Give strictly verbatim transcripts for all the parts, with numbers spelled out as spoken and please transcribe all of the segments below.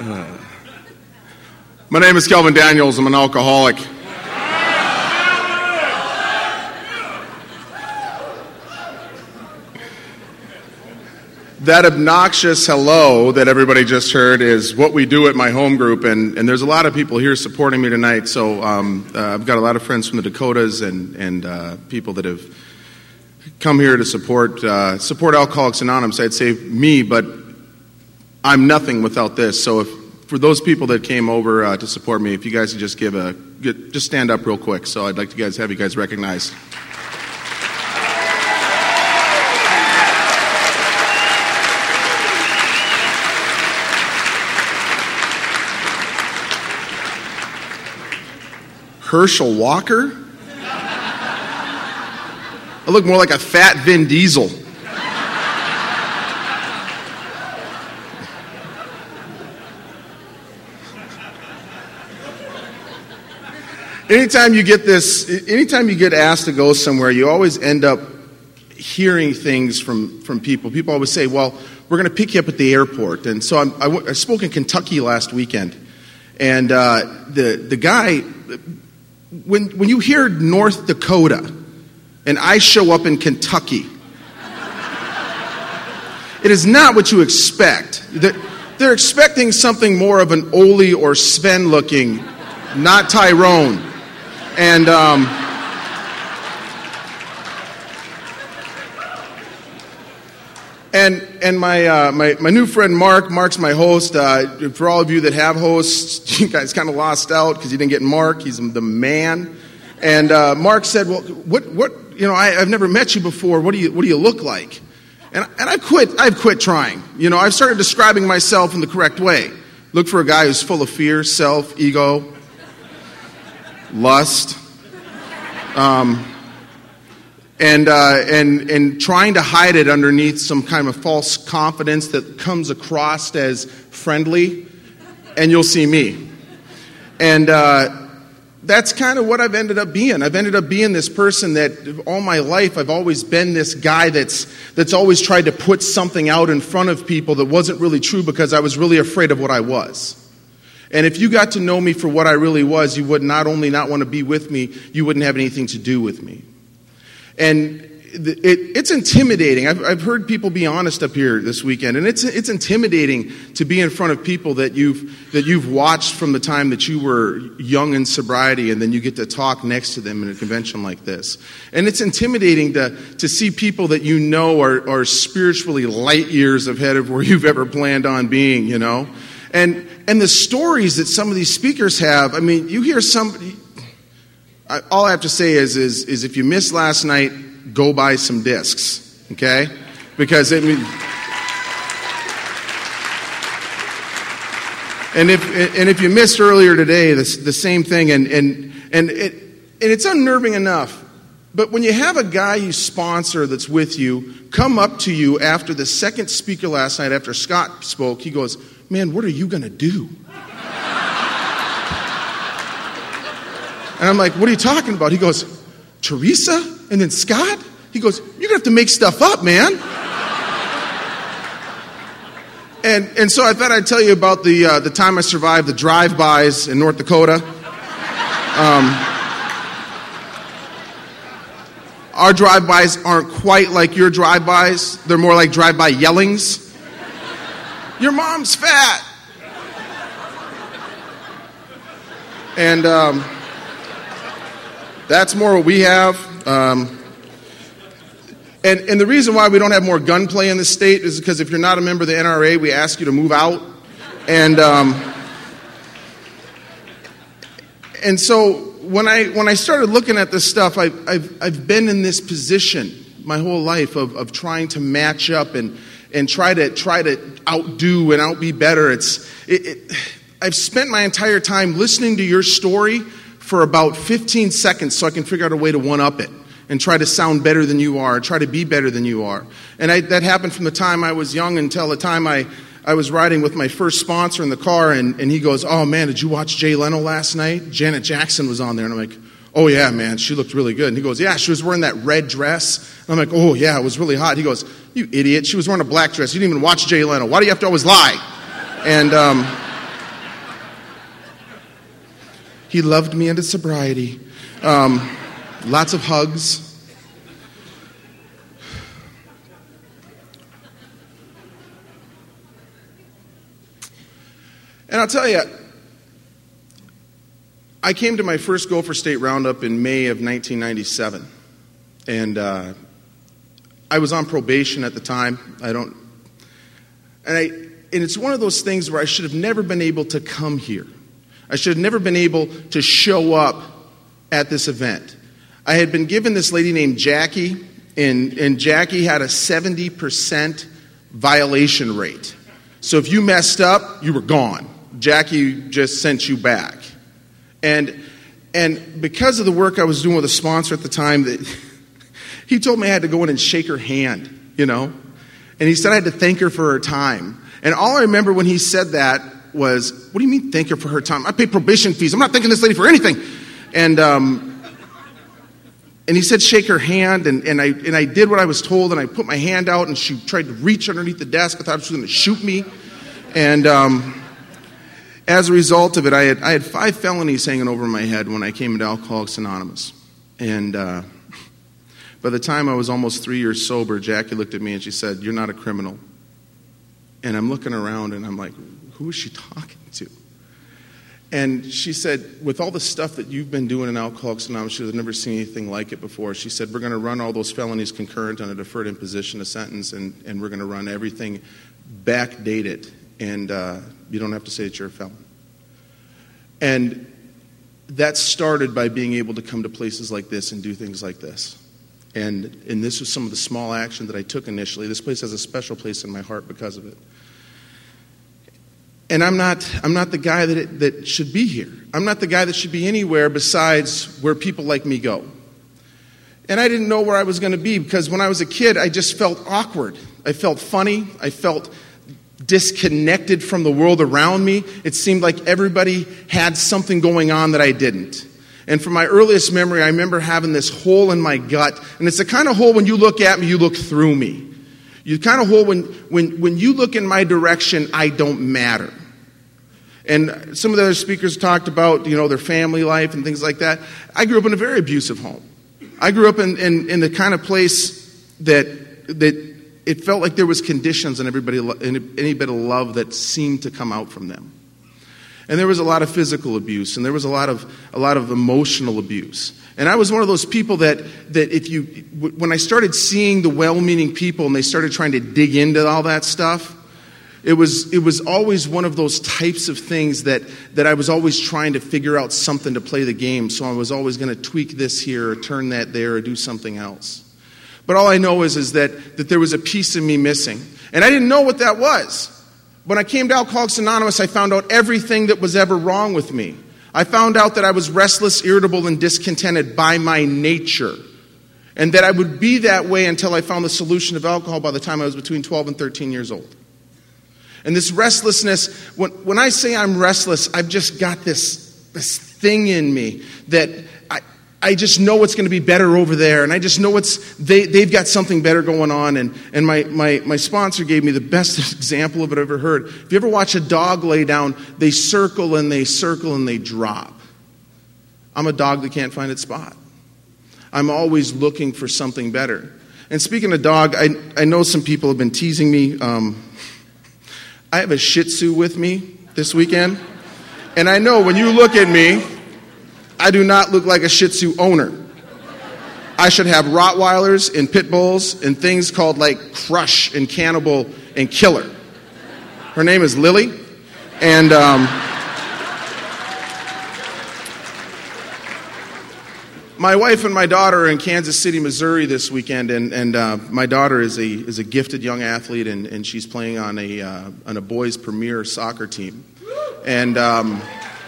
Uh, my name is Kelvin Daniels. I'm an alcoholic. That obnoxious hello that everybody just heard is what we do at my home group, and, and there's a lot of people here supporting me tonight. So um, uh, I've got a lot of friends from the Dakotas and, and uh, people that have come here to support uh, support Alcoholics Anonymous. I'd say me, but I'm nothing without this. So if for those people that came over uh, to support me, if you guys could just give a get, just stand up real quick. So I'd like to guys have you guys recognized. Herschel Walker? I look more like a fat Vin Diesel. Anytime you get this, anytime you get asked to go somewhere, you always end up hearing things from, from people. People always say, well, we're going to pick you up at the airport. And so I'm, I, w- I spoke in Kentucky last weekend. And uh, the, the guy... When when you hear North Dakota and I show up in Kentucky, it is not what you expect. They're, they're expecting something more of an Ole or Sven looking, not Tyrone. And um, and and my, uh, my my new friend Mark, Mark's my host. Uh, for all of you that have hosts, you guys kind of lost out because you didn't get Mark. He's the man. And uh, Mark said, "Well, what what you know? I, I've never met you before. What do you what do you look like?" And and I quit. I've quit trying. You know, I've started describing myself in the correct way. Look for a guy who's full of fear, self, ego, lust. Um. And, uh, and and trying to hide it underneath some kind of false confidence that comes across as friendly, and you'll see me. And uh, that's kind of what I've ended up being. I've ended up being this person that all my life I've always been this guy that's that's always tried to put something out in front of people that wasn't really true because I was really afraid of what I was. And if you got to know me for what I really was, you would not only not want to be with me, you wouldn't have anything to do with me. And it, it's intimidating. I've, I've heard people be honest up here this weekend, and it's it's intimidating to be in front of people that you've that you've watched from the time that you were young in sobriety, and then you get to talk next to them in a convention like this. And it's intimidating to to see people that you know are, are spiritually light years ahead of where you've ever planned on being, you know. And and the stories that some of these speakers have. I mean, you hear somebody. All I have to say is, is, is if you missed last night, go buy some discs, okay? Because it mean, and if and if you missed earlier today, the the same thing, and and and it and it's unnerving enough. But when you have a guy you sponsor that's with you come up to you after the second speaker last night, after Scott spoke, he goes, "Man, what are you going to do?" And I'm like, "What are you talking about?" He goes, "Teresa and then Scott?" He goes, "You're going to have to make stuff up, man." and and so I thought I'd tell you about the uh, the time I survived the drive-bys in North Dakota. Um, our drive-bys aren't quite like your drive-bys. They're more like drive-by yellings. "Your mom's fat." And... Um, That's more what we have. Um, and, and the reason why we don't have more gunplay in this state is because if you're not a member of the N R A, we ask you to move out. And um, and so when I when I started looking at this stuff, I, I've I've been in this position my whole life of, of trying to match up and and try to try to outdo and outbe better. It's it, it, I've spent my entire time listening to your story for about fifteen seconds so I can figure out a way to one-up it and try to sound better than you are, try to be better than you are. And I, that happened from the time I was young until the time I, I was riding with my first sponsor in the car, and, and he goes, "Oh, man, did you watch Jay Leno last night? Janet Jackson was on there." And I'm like, "Oh, yeah, man, she looked really good." And he goes, "Yeah, she was wearing that red dress." And I'm like, "Oh, yeah, it was really hot." He goes, "You idiot, she was wearing a black dress. You didn't even watch Jay Leno. Why do you have to always lie?" And um, He loved me into sobriety. Um, lots of hugs. And I'll tell you, I came to my first Gopher State Roundup in May of nineteen ninety-seven. And uh, I was on probation at the time. I don't, and I, and it's one of those things where I should have never been able to come here. I should have never been able to show up at this event. I had been given this lady named Jackie, and, and Jackie had a seventy percent violation rate. So if you messed up, you were gone. Jackie just sent you back. And and because of the work I was doing with a sponsor at the time, that he told me I had to go in and shake her hand, you know. And he said I had to thank her for her time. And all I remember when he said that was, what do you mean thank her for her time? I pay probation fees. I'm not thanking this lady for anything. And um, and he said shake her hand, and, and I and I did what I was told, and I put my hand out, and she tried to reach underneath the desk. I thought she was going to shoot me. And um, as a result of it, I had I had five felonies hanging over my head when I came into Alcoholics Anonymous. And uh, by the time I was almost three years sober, Jackie looked at me and she said, "You're not a criminal." And I'm looking around and I'm like, who is she talking to? And she said, with all the stuff that you've been doing in Alcoholics Anonymous, she had never seen anything like it before. She said, we're going to run all those felonies concurrent on a deferred imposition of sentence, and, and we're going to run everything backdated, and uh, you don't have to say that you're a felon. And that started by being able to come to places like this and do things like this. And, and this was some of the small action that I took initially. This place has a special place in my heart because of it. And I'm not I'm not the guy that it, that should be here. I'm not the guy that should be anywhere besides where people like me go. And I didn't know where I was going to be, because when I was a kid, I just felt awkward. I felt funny. I felt disconnected from the world around me. It seemed like everybody had something going on that I didn't. And from my earliest memory, I remember having this hole in my gut. And it's the kind of hole when you look at me, you look through me. You kind of hole when, when, when you look in my direction, I don't matter. And some of the other speakers talked about, you know, their family life and things like that. I grew up in a very abusive home. I grew up in, in, in the kind of place that that it felt like there was conditions on everybody, any bit of love that seemed to come out from them. And there was a lot of physical abuse, and there was a lot of a lot of emotional abuse. And I was one of those people that that if you, when I started seeing the well-meaning people and they started trying to dig into all that stuff, it was it was always one of those types of things that that I was always trying to figure out something to play the game. So I was always going to tweak this here or turn that there or do something else. But all I know is is that that there was a piece of me missing, and I didn't know what that was. When I came to Alcoholics Anonymous, I found out everything that was ever wrong with me. I found out that I was restless, irritable, and discontented by my nature. And that I would be that way until I found the solution of alcohol by the time I was between twelve and thirteen years old. And this restlessness, when, when I say I'm restless, I've just got this, this thing in me that I, I just know it's going to be better over there. And I just know it's they, they've got something better going on. And, and my, my, my sponsor gave me the best example of it I've ever heard. If you ever watch a dog lay down, they circle and they circle and they drop. I'm a dog that can't find its spot. I'm always looking for something better. And speaking of dog, I, I know some people have been teasing me. Um, I have a Shih Tzu with me this weekend. And I know when you look at me, I do not look like a Shih Tzu owner. I should have Rottweilers and Pit Bulls and things called like Crush and Cannibal and Killer. Her name is Lily. And um, my wife and my daughter are in Kansas City, Missouri this weekend, and, and uh, my daughter is a is a gifted young athlete, and, and she's playing on a uh, on a boys' premier soccer team. And um,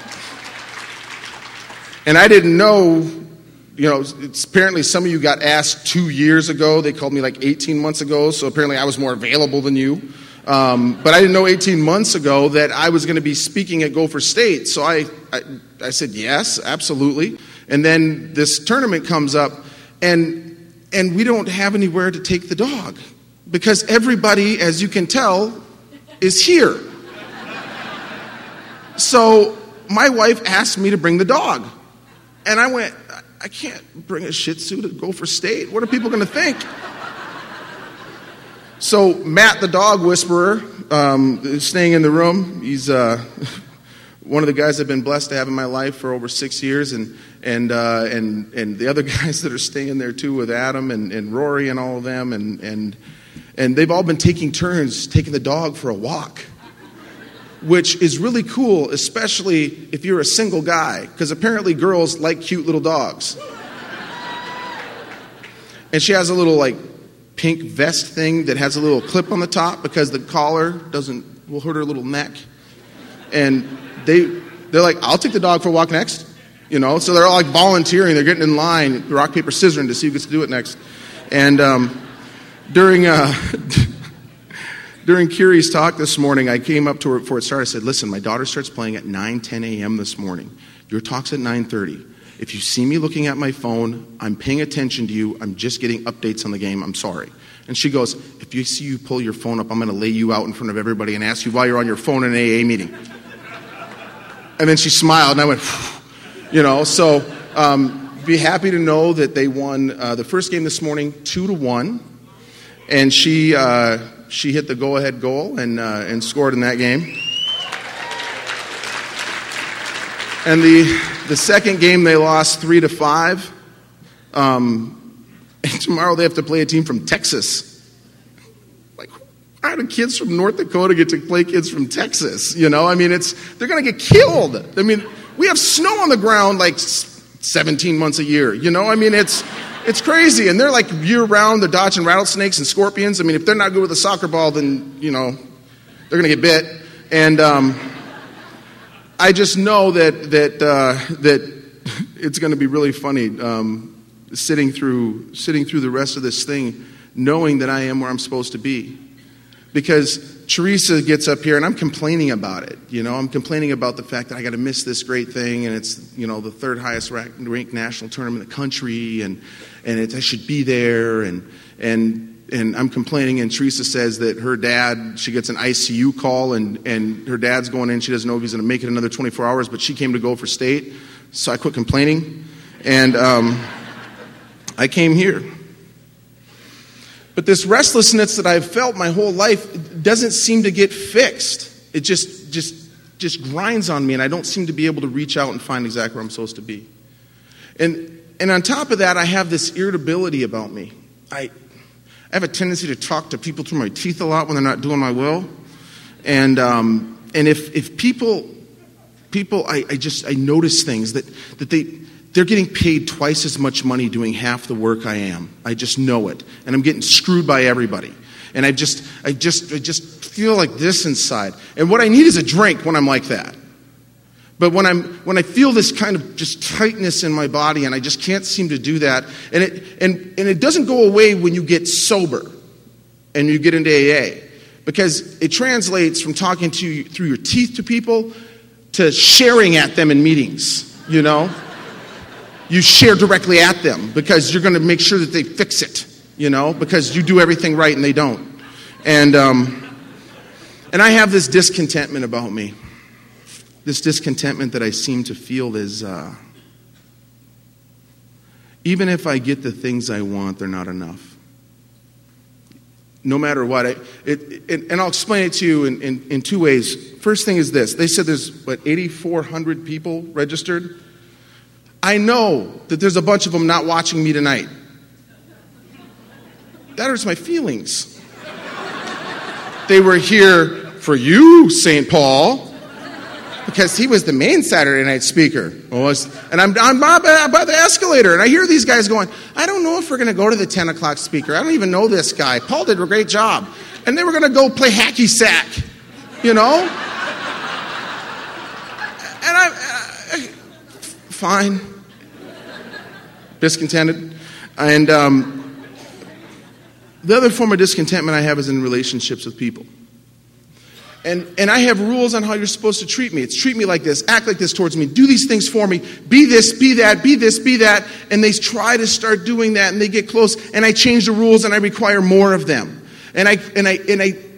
and I didn't know, you know, it's apparently some of you got asked two years ago. They called me like eighteen months ago, so apparently I was more available than you. Um, but I didn't know eighteen months ago that I was going to be speaking at Gopher State. So I, I I said yes, absolutely. And then this tournament comes up, and and we don't have anywhere to take the dog because everybody, as you can tell, is here. So my wife asked me to bring the dog. And I went, I can't bring a Shih Tzu to Gopher State. What are people going to think? So Matt, the dog whisperer, um, is staying in the room. He's uh, one of the guys I've been blessed to have in my life for over six years. And and uh, and and the other guys that are staying there too with Adam and, and Rory and all of them. And, and, and they've all been taking turns taking the dog for a walk, which is really cool, especially if you're a single guy, because apparently girls like cute little dogs. And she has a little, like, pink vest thing that has a little clip on the top because the collar doesn't, will hurt her little neck. And they, they're like, I'll take the dog for a walk next. You know, so they're all, like, volunteering. They're getting in line, rock, paper, scissoring to see who gets to do it next. And um, during... Uh, During Curie's talk this morning, I came up to her before it started. I said, listen, my daughter starts playing at nine, ten a.m. this morning. Your talk's at nine thirty. If you see me looking at my phone, I'm paying attention to you. I'm just getting updates on the game. I'm sorry. And she goes, if you see you pull your phone up, I'm going to lay you out in front of everybody and ask you why you're on your phone in an A A meeting. And then she smiled, and I went, you know, so um, be happy to know that they won uh, the first game this morning two to one. And she... Uh, She hit the go-ahead goal and uh, and scored in that game. And the the second game they lost three to five. Um, and tomorrow they have to play a team from Texas. Like, how do kids from North Dakota get to play kids from Texas? You know, I mean, it's they're going to get killed. I mean, we have snow on the ground like seventeen months a year. You know, I mean, it's. It's crazy, and they're like year-round. They're dodging rattlesnakes and scorpions. I mean, if they're not good with a soccer ball, then, you know, they're going to get bit. And um, I just know that that uh, that it's going to be really funny um, sitting through sitting through the rest of this thing, knowing that I am where I'm supposed to be. Because Teresa gets up here, and I'm complaining about it. You know, I'm complaining about the fact that I got to miss this great thing, and it's, you know, the third highest ranked national tournament in the country, and and it, I should be there, and and and I'm complaining. And Teresa says that her dad, she gets an I C U call, and and her dad's going in. She doesn't know if he's going to make it another twenty-four hours, but she came to Gopher State, so I quit complaining, and um, I came here. But this restlessness that I've felt my whole life doesn't seem to get fixed. It just just just grinds on me, and I don't seem to be able to reach out and find exactly where I'm supposed to be. And and on top of that, I have this irritability about me. I I have a tendency to talk to people through my teeth a lot when they're not doing my will. And um, and if if people people I, I just I notice things that that they They're getting paid twice as much money doing half the work I am. I just know it. And I'm getting screwed by everybody. And I just I just I just feel like this inside. And what I need is a drink when I'm like that. But when I'm when I feel this kind of just tightness in my body and I just can't seem to do that, and it and, and it doesn't go away when you get sober and you get into A A. Because it translates from talking to you through your teeth to people to sharing at them in meetings, you know? You share directly at them because you're going to make sure that they fix it, you know, because you do everything right and they don't. And um, and I have this discontentment about me, this discontentment that I seem to feel is, uh, even if I get the things I want, they're not enough. No matter what. I, it, it, and I'll explain it to you in, in, in two ways. First thing is this. They said there's, what, eighty-four hundred people registered? I know that there's a bunch of them not watching me tonight. That hurts my feelings. They were here for you, Saint Paul, because he was the main Saturday night speaker. And I'm, I'm by the escalator, and I hear these guys going, I don't know if we're going to go to the ten o'clock speaker. I don't even know this guy. Paul did a great job. And they were going to go play hacky sack, you know? And I, I fine. Discontented. And um, the other form of discontentment I have is in relationships with people. And and I have rules on how you're supposed to treat me. It's treat me like this, act like this towards me, do these things for me, be this, be that, be this, be that. And they try to start doing that, and they get close, and I change the rules, and I require more of them. And I and I and I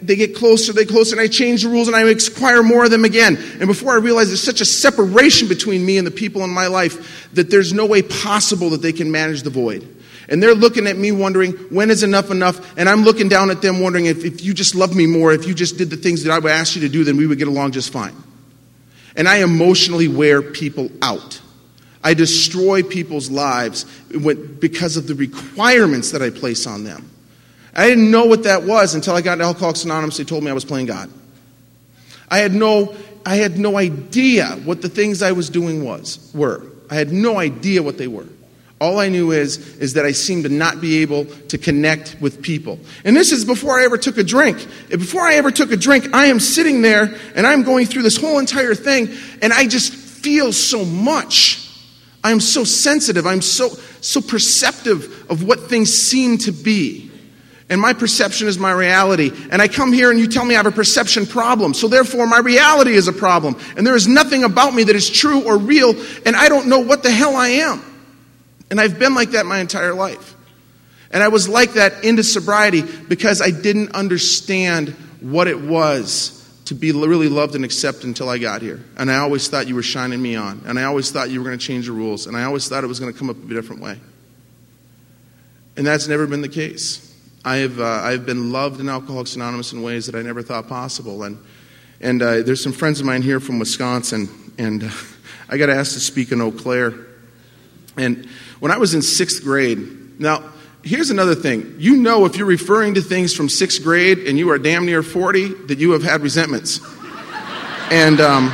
they get closer, they get closer, and I change the rules, and I acquire more of them again. And before I realize there's such a separation between me and the people in my life that there's no way possible that they can manage the void. And they're looking at me wondering, when is enough enough? And I'm looking down at them wondering, if, if you just loved me more, if you just did the things that I would ask you to do, then we would get along just fine. And I emotionally wear people out. I destroy people's lives because of the requirements that I place on them. I didn't know what that was until I got to Alcoholics Anonymous. They told me I was playing God. I had no, I had no idea what the things I was doing was were. I had no idea what they were. All I knew is, is that I seemed to not be able to connect with people. And this is before I ever took a drink. Before I ever took a drink, I am sitting there and I'm going through this whole entire thing, and I just feel so much. I'm so sensitive. I'm so, so perceptive of what things seem to be. And my perception is my reality. And I come here and you tell me I have a perception problem. So therefore my reality is a problem. And there is nothing about me that is true or real, and I don't know what the hell I am. And I've been like that my entire life. And I was like that into sobriety because I didn't understand what it was to be really loved and accepted until I got here. And I always thought you were shining me on. And I always thought you were going to change the rules. And I always thought it was going to come up a different way. And that's never been the case. I have uh, I've been loved in Alcoholics Anonymous in ways that I never thought possible. And and uh, there's some friends of mine here from Wisconsin. And uh, I got asked to speak in Eau Claire. And when I was in sixth grade, now, here's another thing. You know, if you're referring to things from sixth grade and you are damn near forty, that you have had resentments. And um,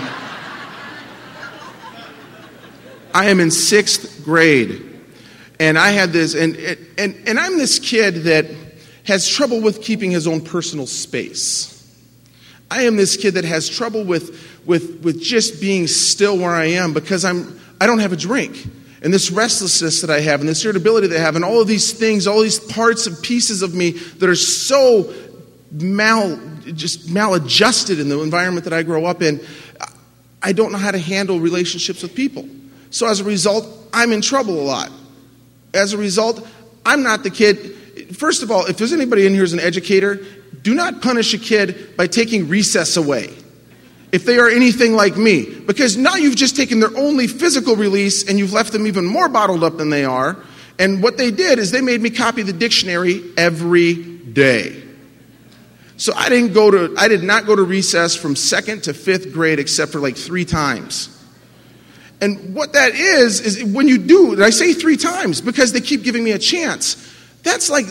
I am in sixth grade. And I had this, and, and, and I'm this kid that has trouble with keeping his own personal space. I am this kid that has trouble with, with, with just being still where I am because I'm, I don't have a drink. And this restlessness that I have, and this irritability that I have, and all of these things, all these parts and pieces of me that are so mal, just maladjusted in the environment that I grow up in, I don't know how to handle relationships with people. So as a result, I'm in trouble a lot. As a result, I'm not the kid. First of all, if there's anybody in here who's an educator, do not punish a kid by taking recess away. If they are anything like me, because now you've just taken their only physical release and you've left them even more bottled up than they are. And what they did is they made me copy the dictionary every day. So I didn't go to, I did not go to recess from second to fifth grade except for like three times. And what that is, is when you do, and I say three times because they keep giving me a chance. That's like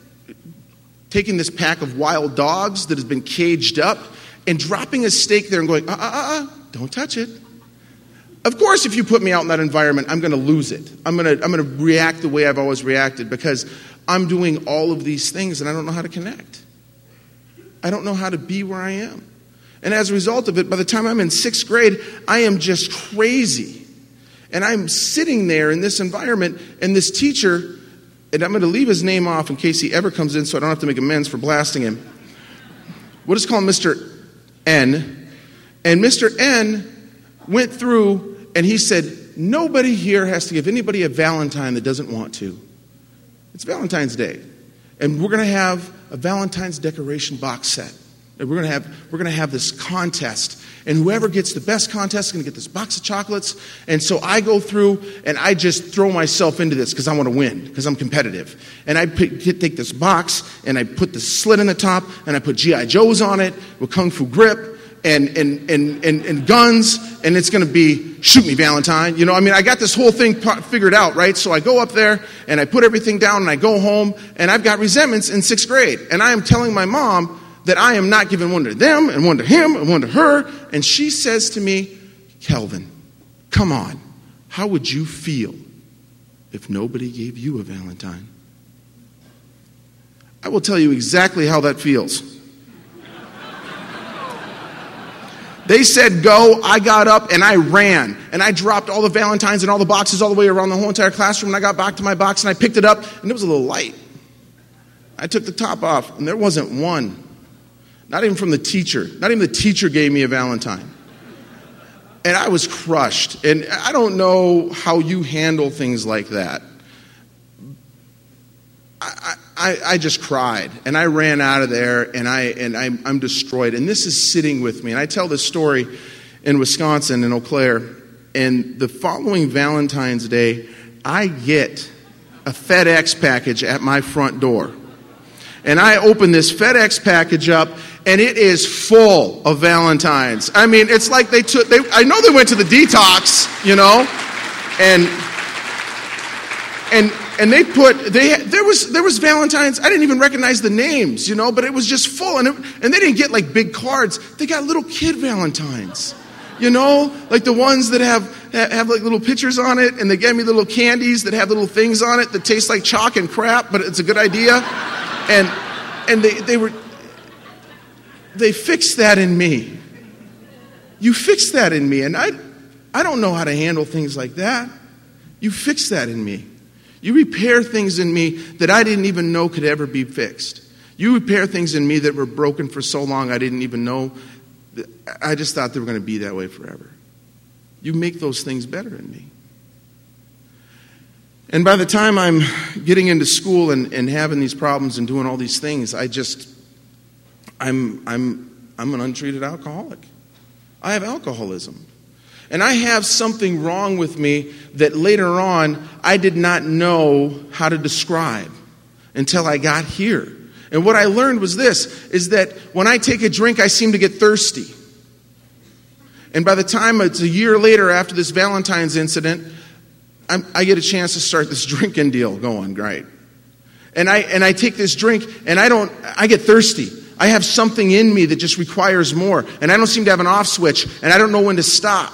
taking this pack of wild dogs that has been caged up and dropping a stake there and going, uh, uh, uh, uh, don't touch it. Of course, if you put me out in that environment, I'm going to lose it. I'm going to I'm going to react the way I've always reacted because I'm doing all of these things and I don't know how to connect. I don't know how to be where I am. And as a result of it, by the time I'm in sixth grade, I am just crazy. And I'm sitting there in this environment, and this teacher, and I'm going to leave his name off in case he ever comes in so I don't have to make amends for blasting him. We'll just call him Mister N. And Mister N went through and he said, nobody here has to give anybody a Valentine that doesn't want to. It's Valentine's Day. And we're going to have a Valentine's decoration box set. And we're going to have we're going to have this contest. And whoever gets the best contest is going to get this box of chocolates. And so I go through and I just throw myself into this because I want to win, because I'm competitive. And I pick, take this box and I put the slit in the top and I put G I Joes on it with Kung Fu grip and and and and, and guns. And it's going to be shoot me, Valentine. You know, I mean, I got this whole thing figured out, right? So I go up there and I put everything down and I go home and I've got resentments in sixth grade. And I am telling my mom that I am not giving one to them and one to him and one to her. And she says to me, Kelvin, come on. How would you feel if nobody gave you a Valentine? I will tell you exactly how that feels. They said go, I got up and I ran. And I dropped all the Valentines and all the boxes all the way around the whole entire classroom. And I got back to my box and I picked it up and it was a little light. I took the top off and there wasn't one. Not even from the teacher. Not even the teacher gave me a Valentine. And I was crushed. And I don't know how you handle things like that. I, I, I just cried, and I ran out of there, and, I, and I'm, I'm destroyed. And this is sitting with me. And I tell this story in Wisconsin, in Eau Claire, and the following Valentine's Day, I get a FedEx package at my front door. And I open this FedEx package up, and it is full of Valentines. I mean, it's like they took, they, I know they went to the detox, you know, and, and, and they put, they, there was, there was Valentines, I didn't even recognize the names, you know, but it was just full, and it, and they didn't get like big cards, they got little kid Valentines. You know, like the ones that have have like little pictures on it, and they gave me little candies that have little things on it that taste like chalk and crap, but it's a good idea. And and they, they were they fixed that in me. You fixed that in me, and I I don't know how to handle things like that. You fixed that in me. You repair things in me that I didn't even know could ever be fixed. You repair things in me that were broken for so long I didn't even know. I just thought they were going to be that way forever. You make those things better in me. And by the time I'm getting into school and, and having these problems and doing all these things, I just, I'm, I'm, I'm an untreated alcoholic. I have alcoholism. And I have something wrong with me that later on I did not know how to describe until I got here. And what I learned was this, is that when I take a drink, I seem to get thirsty. And by the time it's a year later after this Valentine's incident, I'm, I get a chance to start this drinking deal going, right? And I and I take this drink, and I don't, I get thirsty. I have something in me that just requires more. And I don't seem to have an off switch, and I don't know when to stop.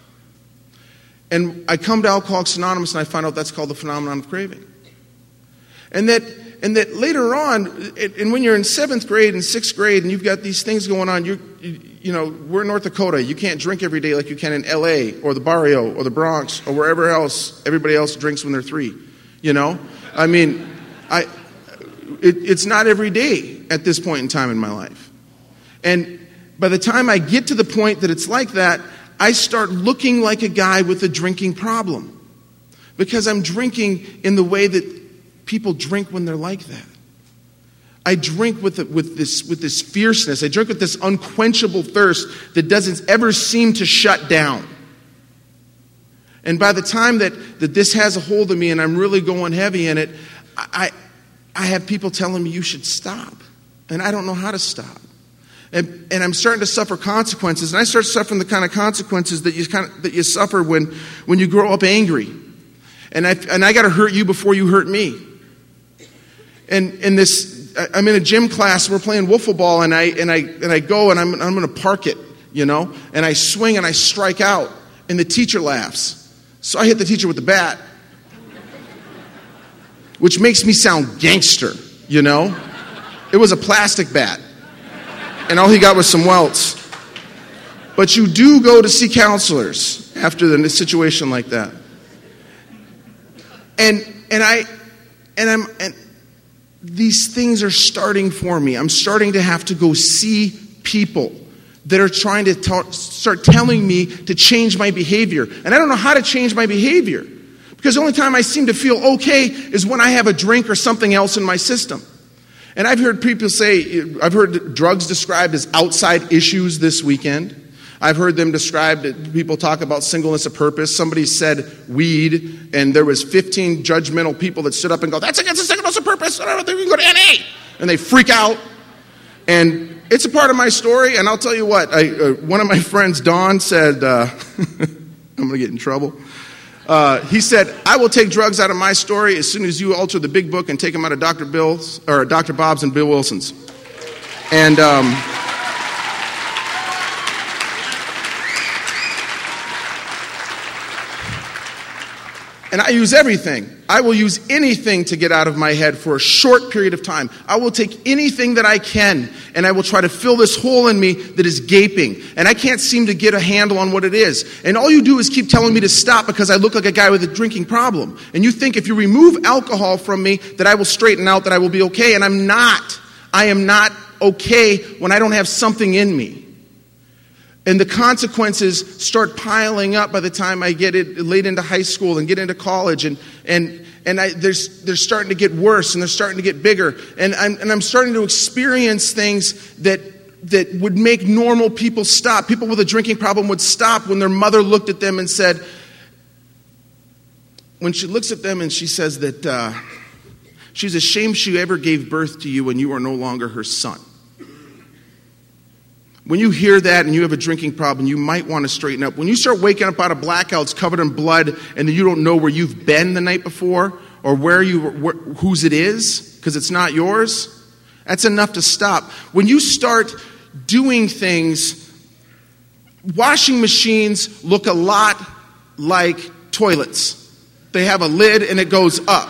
And I come to Alcoholics Anonymous, and I find out that's called the phenomenon of craving. And that And that later on, and when you're in seventh grade and sixth grade and you've got these things going on, you're, you, you know, we're in North Dakota. You can't drink every day like you can in L A or the barrio or the Bronx or wherever else everybody else drinks when they're three. You know? I mean, I, it, it's not every day at this point in time in my life. And by the time I get to the point that it's like that, I start looking like a guy with a drinking problem. Because I'm drinking in the way that people drink when they're like that. I drink with it, with this with this fierceness. I drink with this unquenchable thirst that doesn't ever seem to shut down. And by the time that, that this has a hold of me and I'm really going heavy in it, I I have people telling me you should stop. And I don't know how to stop. And, and I'm starting to suffer consequences. And I start suffering the kind of consequences that you kind of, that you suffer when, when you grow up angry. And I and I got to hurt you before you hurt me. And in this, I'm in a gym class. We're playing wiffle ball, and I and I and I go and I'm I'm going to park it, you know. And I swing and I strike out, and the teacher laughs. So I hit the teacher with the bat, which makes me sound gangster, you know. It was a plastic bat, and all he got was some welts. But you do go to see counselors after the situation like that. And and I and I'm and. These things are starting for me. I'm starting to have to go see people that are trying to ta- start telling me to change my behavior. And I don't know how to change my behavior. Because the only time I seem to feel okay is when I have a drink or something else in my system. And I've heard people say, I've heard drugs described as outside issues this weekend. I've heard them described, people talk about singleness of purpose. Somebody said weed, and there was fifteen judgmental people that stood up and go, that's against the singleness of purpose. I don't think we can go to N A. And they freak out. And it's a part of my story, and I'll tell you what. I, uh, one of my friends, Don, said, uh, I'm going to get in trouble. Uh, he said, I will take drugs out of my story as soon as you alter the big book and take them out of Doctor Bill's, or Doctor Bob's and Bill Wilson's. And... Um, And I use everything. I will use anything to get out of my head for a short period of time. I will take anything that I can, and I will try to fill this hole in me that is gaping. And I can't seem to get a handle on what it is. And all you do is keep telling me to stop because I look like a guy with a drinking problem. And you think if you remove alcohol from me, that I will straighten out, that I will be okay. And I'm not. I am not okay when I don't have something in me. And the consequences start piling up by the time I get it late into high school and get into college. And and and I, they're, they're starting to get worse, and they're starting to get bigger. And I'm, and I'm starting to experience things that, that would make normal people stop. People with a drinking problem would stop when their mother looked at them and said, when she looks at them and she says that uh, she's ashamed she ever gave birth to you and you are no longer her son. When you hear that and you have a drinking problem, you might want to straighten up. When you start waking up out of blackouts covered in blood and you don't know where you've been the night before or where you, where, whose it is, because it's not yours, that's enough to stop. When you start doing things, washing machines look a lot like toilets. They have a lid and it goes up.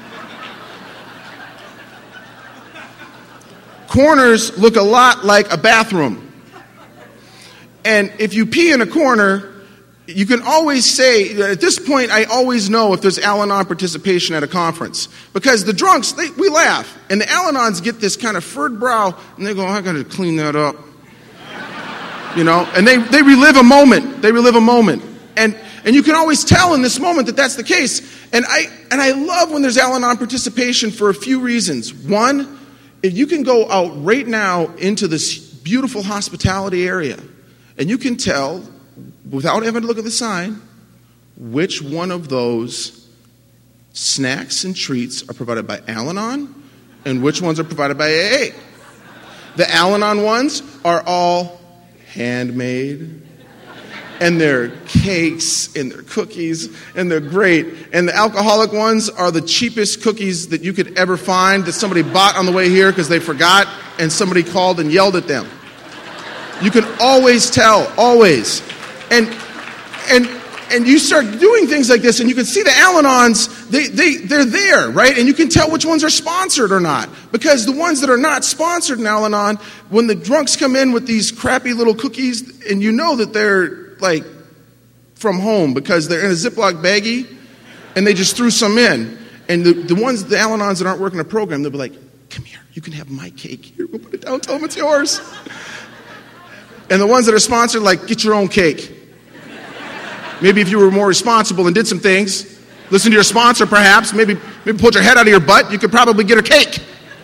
Corners look a lot like a bathroom. And if you pee in a corner, you can always say, at this point, I always know if there's Al-Anon participation at a conference. Because the drunks, they, we laugh. And the Al-Anons get this kind of furrowed brow, and they go, I got to clean that up. You know, and they, they relive a moment. They relive a moment. And and you can always tell in this moment that that's the case. And I and I love when there's Al-Anon participation for a few reasons. One, if you can go out right now into this beautiful hospitality area, and you can tell, without having to look at the sign, which one of those snacks and treats are provided by Al-Anon and which ones are provided by A A. The Al-Anon ones are all handmade, and they're cakes and they're cookies and they're great. And the alcoholic ones are the cheapest cookies that you could ever find that somebody bought on the way here because they forgot and somebody called and yelled at them. You can always tell, always. And and and you start doing things like this, and you can see the Al-Anons, they, they, they're there, right? And you can tell which ones are sponsored or not. Because the ones that are not sponsored in Al-Anon, when the drunks come in with these crappy little cookies, and you know that they're, like, from home because they're in a Ziploc baggie, and they just threw some in. And the, the ones, the Al-Anons that aren't working a program, they'll be like, come here, you can have my cake. Here, we'll put it down, tell them it's yours. And the ones that are sponsored, like, get your own cake. Maybe if you were more responsible and did some things, listen to your sponsor perhaps, maybe maybe pull your head out of your butt, you could probably get a cake.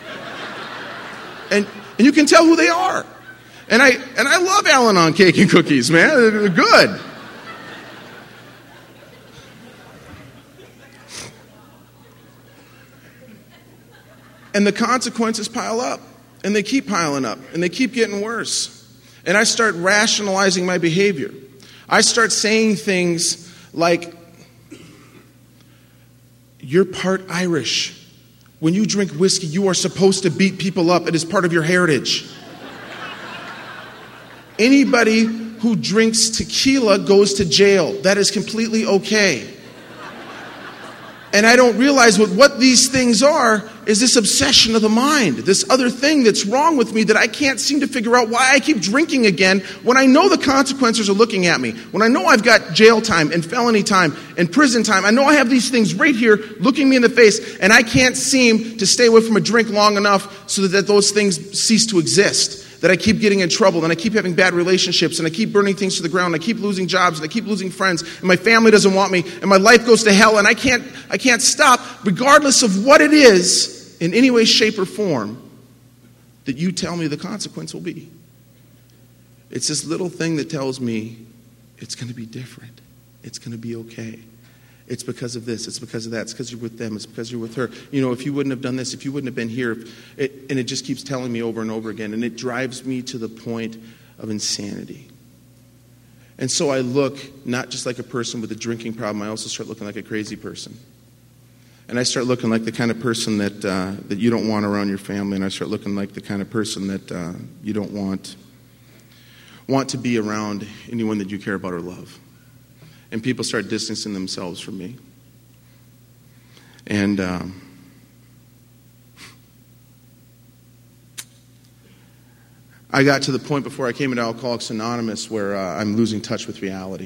And and you can tell who they are. And I and I love Al-Anon cake and cookies, man. They're good. And the consequences pile up. And they keep piling up. And they keep getting worse. And I start rationalizing my behavior. I start saying things like, you're part Irish. When you drink whiskey, you are supposed to beat people up. It is part of your heritage. Anybody who drinks tequila goes to jail. That is completely okay. And I don't realize what, what these things are is this obsession of the mind, this other thing that's wrong with me that I can't seem to figure out why I keep drinking again when I know the consequences are looking at me, when I know I've got jail time and felony time and prison time. I know I have these things right here looking me in the face, and I can't seem to stay away from a drink long enough so that those things cease to exist. That I keep getting in trouble, and I keep having bad relationships, and I keep burning things to the ground, and I keep losing jobs, and I keep losing friends, and my family doesn't want me, and my life goes to hell, and I can't I can't stop, regardless of what it is, in any way, shape, or form, that you tell me the consequence will be. It's this little thing that tells me it's going to be different. It's going to be okay. It's because of this. It's because of that. It's because you're with them. It's because you're with her. You know, if you wouldn't have done this, if you wouldn't have been here, it, and it just keeps telling me over and over again, and it drives me to the point of insanity. And so I look not just like a person with a drinking problem. I also start looking like a crazy person. And I start looking like the kind of person that uh, that you don't want around your family, and I start looking like the kind of person that uh, you don't want want to be around anyone that you care about or love. And people start distancing themselves from me. And um, I got to the point before I came into Alcoholics Anonymous where uh, I'm losing touch with reality.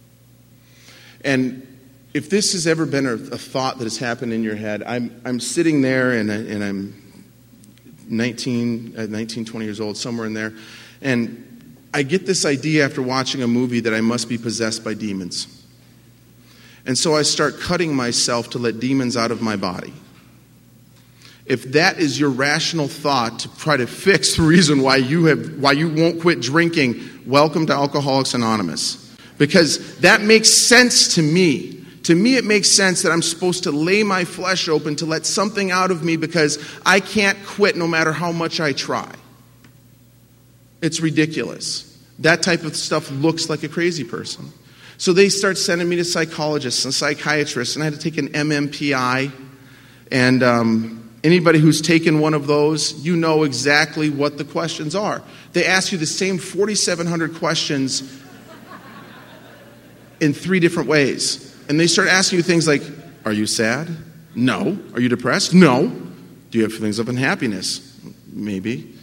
And if this has ever been a, a thought that has happened in your head, I'm I'm sitting there and, I, and I'm nineteen, uh, nineteen, twenty years old, somewhere in there, and I get this idea after watching a movie that I must be possessed by demons. And so I start cutting myself to let demons out of my body. If that is your rational thought to try to fix the reason why you have why you won't quit drinking, welcome to Alcoholics Anonymous. Because that makes sense to me. To me, it makes sense that I'm supposed to lay my flesh open to let something out of me because I can't quit no matter how much I try. It's ridiculous. That type of stuff looks like a crazy person. So they start sending me to psychologists and psychiatrists, and I had to take an M M P I. And um, anybody who's taken one of those, you know exactly what the questions are. They ask you the same forty-seven hundred questions in three different ways. And they start asking you things like, are you sad? No. Are you depressed? No. Do you have feelings of unhappiness? Maybe.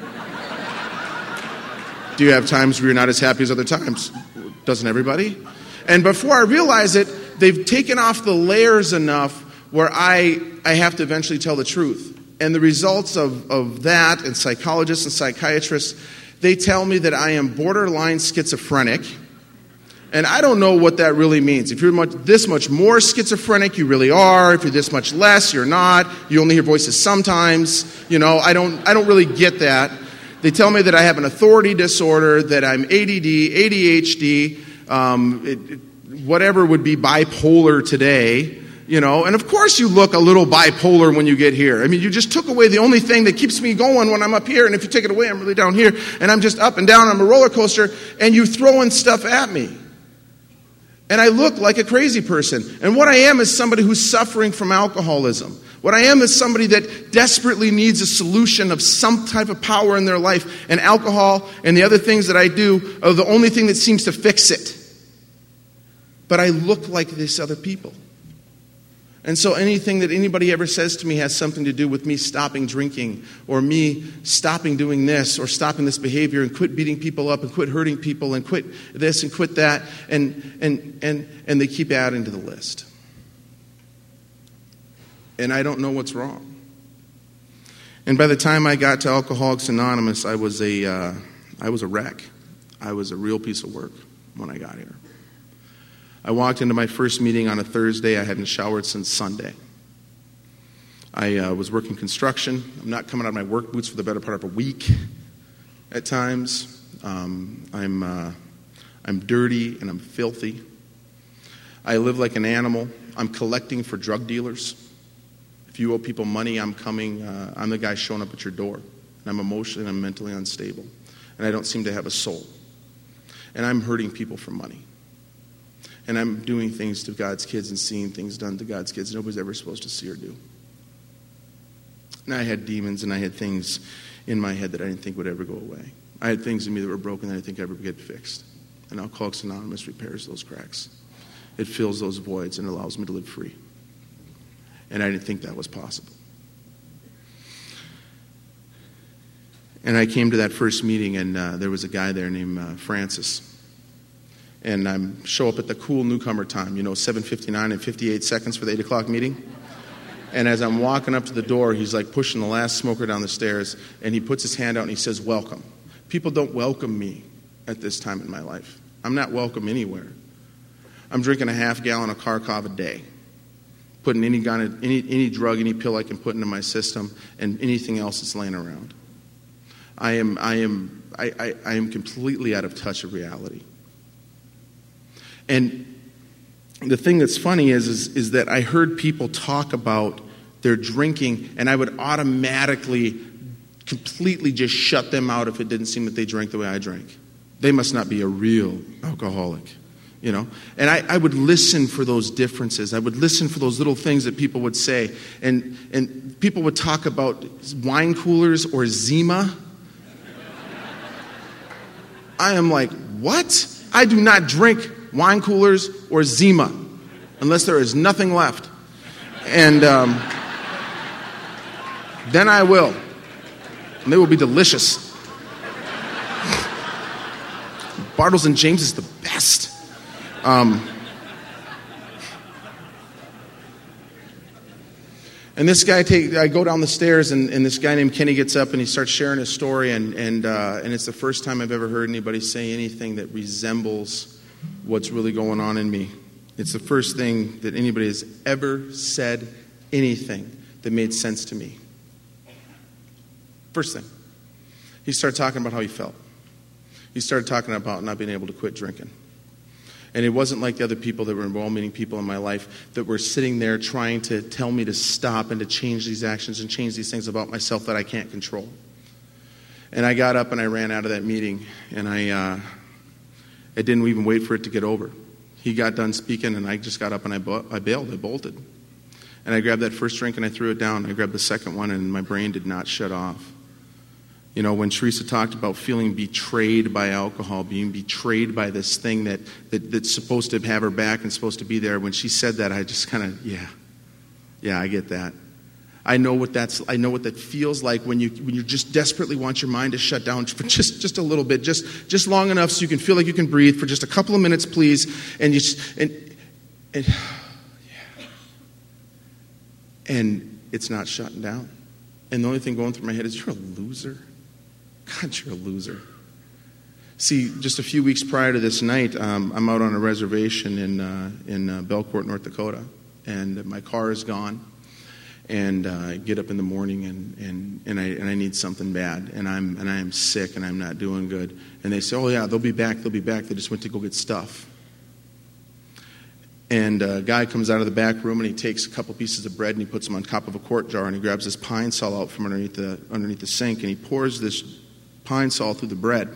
Do you have times where you're not as happy as other times? Doesn't everybody? And before I realize it, they've taken off the layers enough where I, I have to eventually tell the truth. And the results of, of that, and psychologists and psychiatrists, they tell me that I am borderline schizophrenic. And I don't know what that really means. If you're much, this much more schizophrenic, you really are. If you're this much less, you're not. You only hear voices sometimes. You know, I don't, I don't really get that. They tell me that I have an authority disorder, that I'm A D D, A D H D, um, it, it, whatever would be bipolar today. You know, and of course you look a little bipolar when you get here. I mean, you just took away the only thing that keeps me going when I'm up here. And if you take it away, I'm really down here. And I'm just up and down on a roller coaster. And you're throwing stuff at me. And I look like a crazy person. And what I am is somebody who's suffering from alcoholism. What I am is somebody that desperately needs a solution of some type of power in their life. And alcohol and the other things that I do are the only thing that seems to fix it. But I look like these other people. And so anything that anybody ever says to me has something to do with me stopping drinking or me stopping doing this or stopping this behavior and quit beating people up and quit hurting people and quit this and quit that. And, and, and, and they keep adding to the list. And I don't know what's wrong. And by the time I got to Alcoholics Anonymous, I was a, uh, I was a wreck. I was a real piece of work when I got here. I walked into my first meeting on a Thursday. I hadn't showered since Sunday. I uh, was working construction. I'm not coming out of my work boots for the better part of a week at times. Um, I'm, uh, I'm dirty and I'm filthy. I live like an animal. I'm collecting for drug dealers. If you owe people money, I'm coming. Uh, I'm the guy showing up at your door. And I'm emotionally and I'm mentally unstable. And I don't seem to have a soul. And I'm hurting people for money. And I'm doing things to God's kids and seeing things done to God's kids nobody's ever supposed to see or do. And I had demons and I had things in my head that I didn't think would ever go away. I had things in me that were broken that I didn't think ever would get fixed. And Alcoholics Anonymous repairs those cracks. It fills those voids and allows me to live free. And I didn't think that was possible. And I came to that first meeting and uh, there was a guy there named uh, Francis. And I show up at the cool newcomer time, you know, seven fifty-nine and fifty-eight seconds for the eight o'clock meeting. And as I'm walking up to the door, he's like pushing the last smoker down the stairs, and he puts his hand out and he says, welcome. People don't welcome me at this time in my life. I'm not welcome anywhere. I'm drinking a half gallon of Kharkov a day, putting any, kind of, any, any drug, any pill I can put into my system, and anything else that's laying around. I am, I am, I, I, I am completely out of touch of reality. And the thing that's funny is, is, is that I heard people talk about their drinking, and I would automatically completely just shut them out if it didn't seem that they drank the way I drank. They must not be a real alcoholic, you know. And I, I would listen for those differences. I would listen for those little things that people would say. And, and people would talk about wine coolers or Zima. I am like, what? I do not drink wine coolers or Zima unless there is nothing left. And um, then I will. And they will be delicious. Bartles and James is the best. Um, and this guy, take, I go down the stairs, and, and this guy named Kenny gets up, and he starts sharing his story, and and uh, and it's the first time I've ever heard anybody say anything that resembles what's really going on in me. It's the first thing that anybody has ever said anything that made sense to me. First thing. He started talking about how he felt. He started talking about not being able to quit drinking. And it wasn't like the other people that were well-meaning people in my life that were sitting there trying to tell me to stop and to change these actions and change these things about myself that I can't control. And I got up and I ran out of that meeting, and I, uh, I didn't even wait for it to get over. He got done speaking, and I just got up and I, bo- I bailed. I bolted. And I grabbed that first drink and I threw it down. I grabbed the second one, and my brain did not shut off. You know, when Teresa talked about feeling betrayed by alcohol, being betrayed by this thing that, that that's supposed to have her back and supposed to be there, when she said that, I just kind of, yeah, yeah, I get that. I know what that's. I know what that feels like when you when you just desperately want your mind to shut down for just, just a little bit, just just long enough so you can feel like you can breathe for just a couple of minutes, please. And you just, and and yeah, and it's not shutting down. And the only thing going through my head is, you're a loser. God, you're a loser. See, just a few weeks prior to this night, um, I'm out on a reservation in uh, in uh, Belcourt, North Dakota, and my car is gone. And uh, I get up in the morning and, and, and I and I need something bad, and I'm and I am sick and I'm not doing good. And they say, "Oh yeah, they'll be back. They'll be back. They just went to go get stuff." And a guy comes out of the back room and he takes a couple pieces of bread and he puts them on top of a quart jar, and he grabs this pine sol out from underneath the underneath the sink, and he pours this pine sol through the bread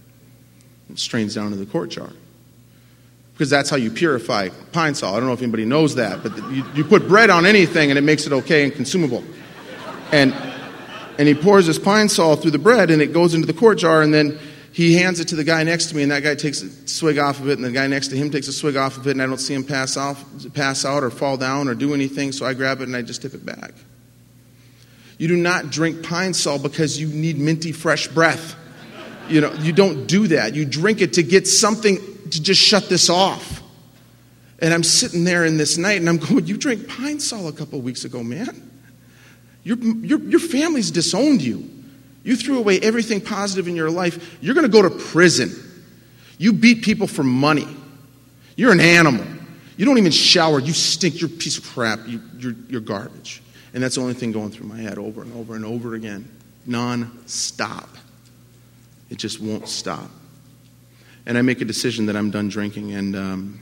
and strains down into the quart jar. Because that's how you purify pine sol. I don't know if anybody knows that, but you, you put bread on anything and it makes it okay and consumable. And and he pours this pine sol through the bread and it goes into the quart jar, and then he hands it to the guy next to me, and that guy takes a swig off of it, and the guy next to him takes a swig off of it, and I don't see him pass off, pass out or fall down or do anything, so I grab it and I just tip it back. You do not drink pine sol because you need minty fresh breath. You know, you don't do that. You drink it to get something to just shut this off. And I'm sitting there in this night and I'm going, you drank pine sol a couple weeks ago, man. Your, your, your family's disowned you. You threw away everything positive in your life. You're going to go to prison. You beat people for money. You're an animal. You don't even shower. You stink. You're a piece of crap. You, you're, you're garbage. And that's the only thing going through my head over and over and over again. Non-stop. It just won't stop. And I make a decision that I'm done drinking, and um,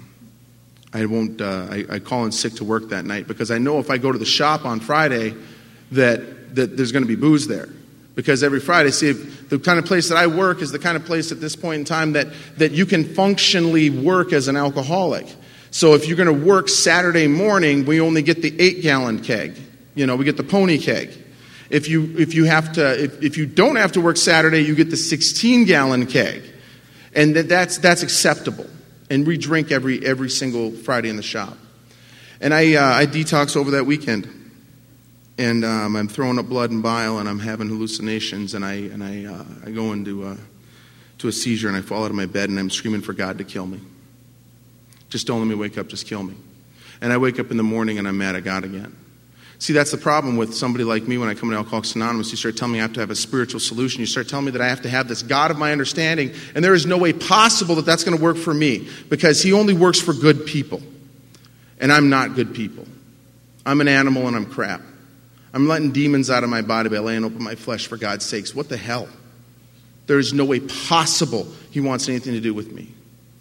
I won't. Uh, I, I call in sick to work that night because I know if I go to the shop on Friday, that that there's going to be booze there. Because every Friday, see, if the kind of place that I work is the kind of place at this point in time that that you can functionally work as an alcoholic. So if you're going to work Saturday morning, we only get the eight-gallon keg. You know, we get the pony keg. If you if you have to if, if you don't have to work Saturday, you get the sixteen-gallon keg. And that, that's that's acceptable. And we drink every every single Friday in the shop. And I uh, I detox over that weekend. And um, I'm throwing up blood and bile, and I'm having hallucinations, and I and I uh, I go into uh, to a seizure, and I fall out of my bed, and I'm screaming for God to kill me. Just don't let me wake up, just kill me. And I wake up in the morning, and I'm mad at God again. See, that's the problem with somebody like me when I come to Alcoholics Anonymous. You start telling me I have to have a spiritual solution. You start telling me that I have to have this God of my understanding, and there is no way possible that that's going to work for me because he only works for good people. And I'm not good people. I'm an animal and I'm crap. I'm letting demons out of my body by laying open my flesh for God's sakes. What the hell? There is no way possible he wants anything to do with me.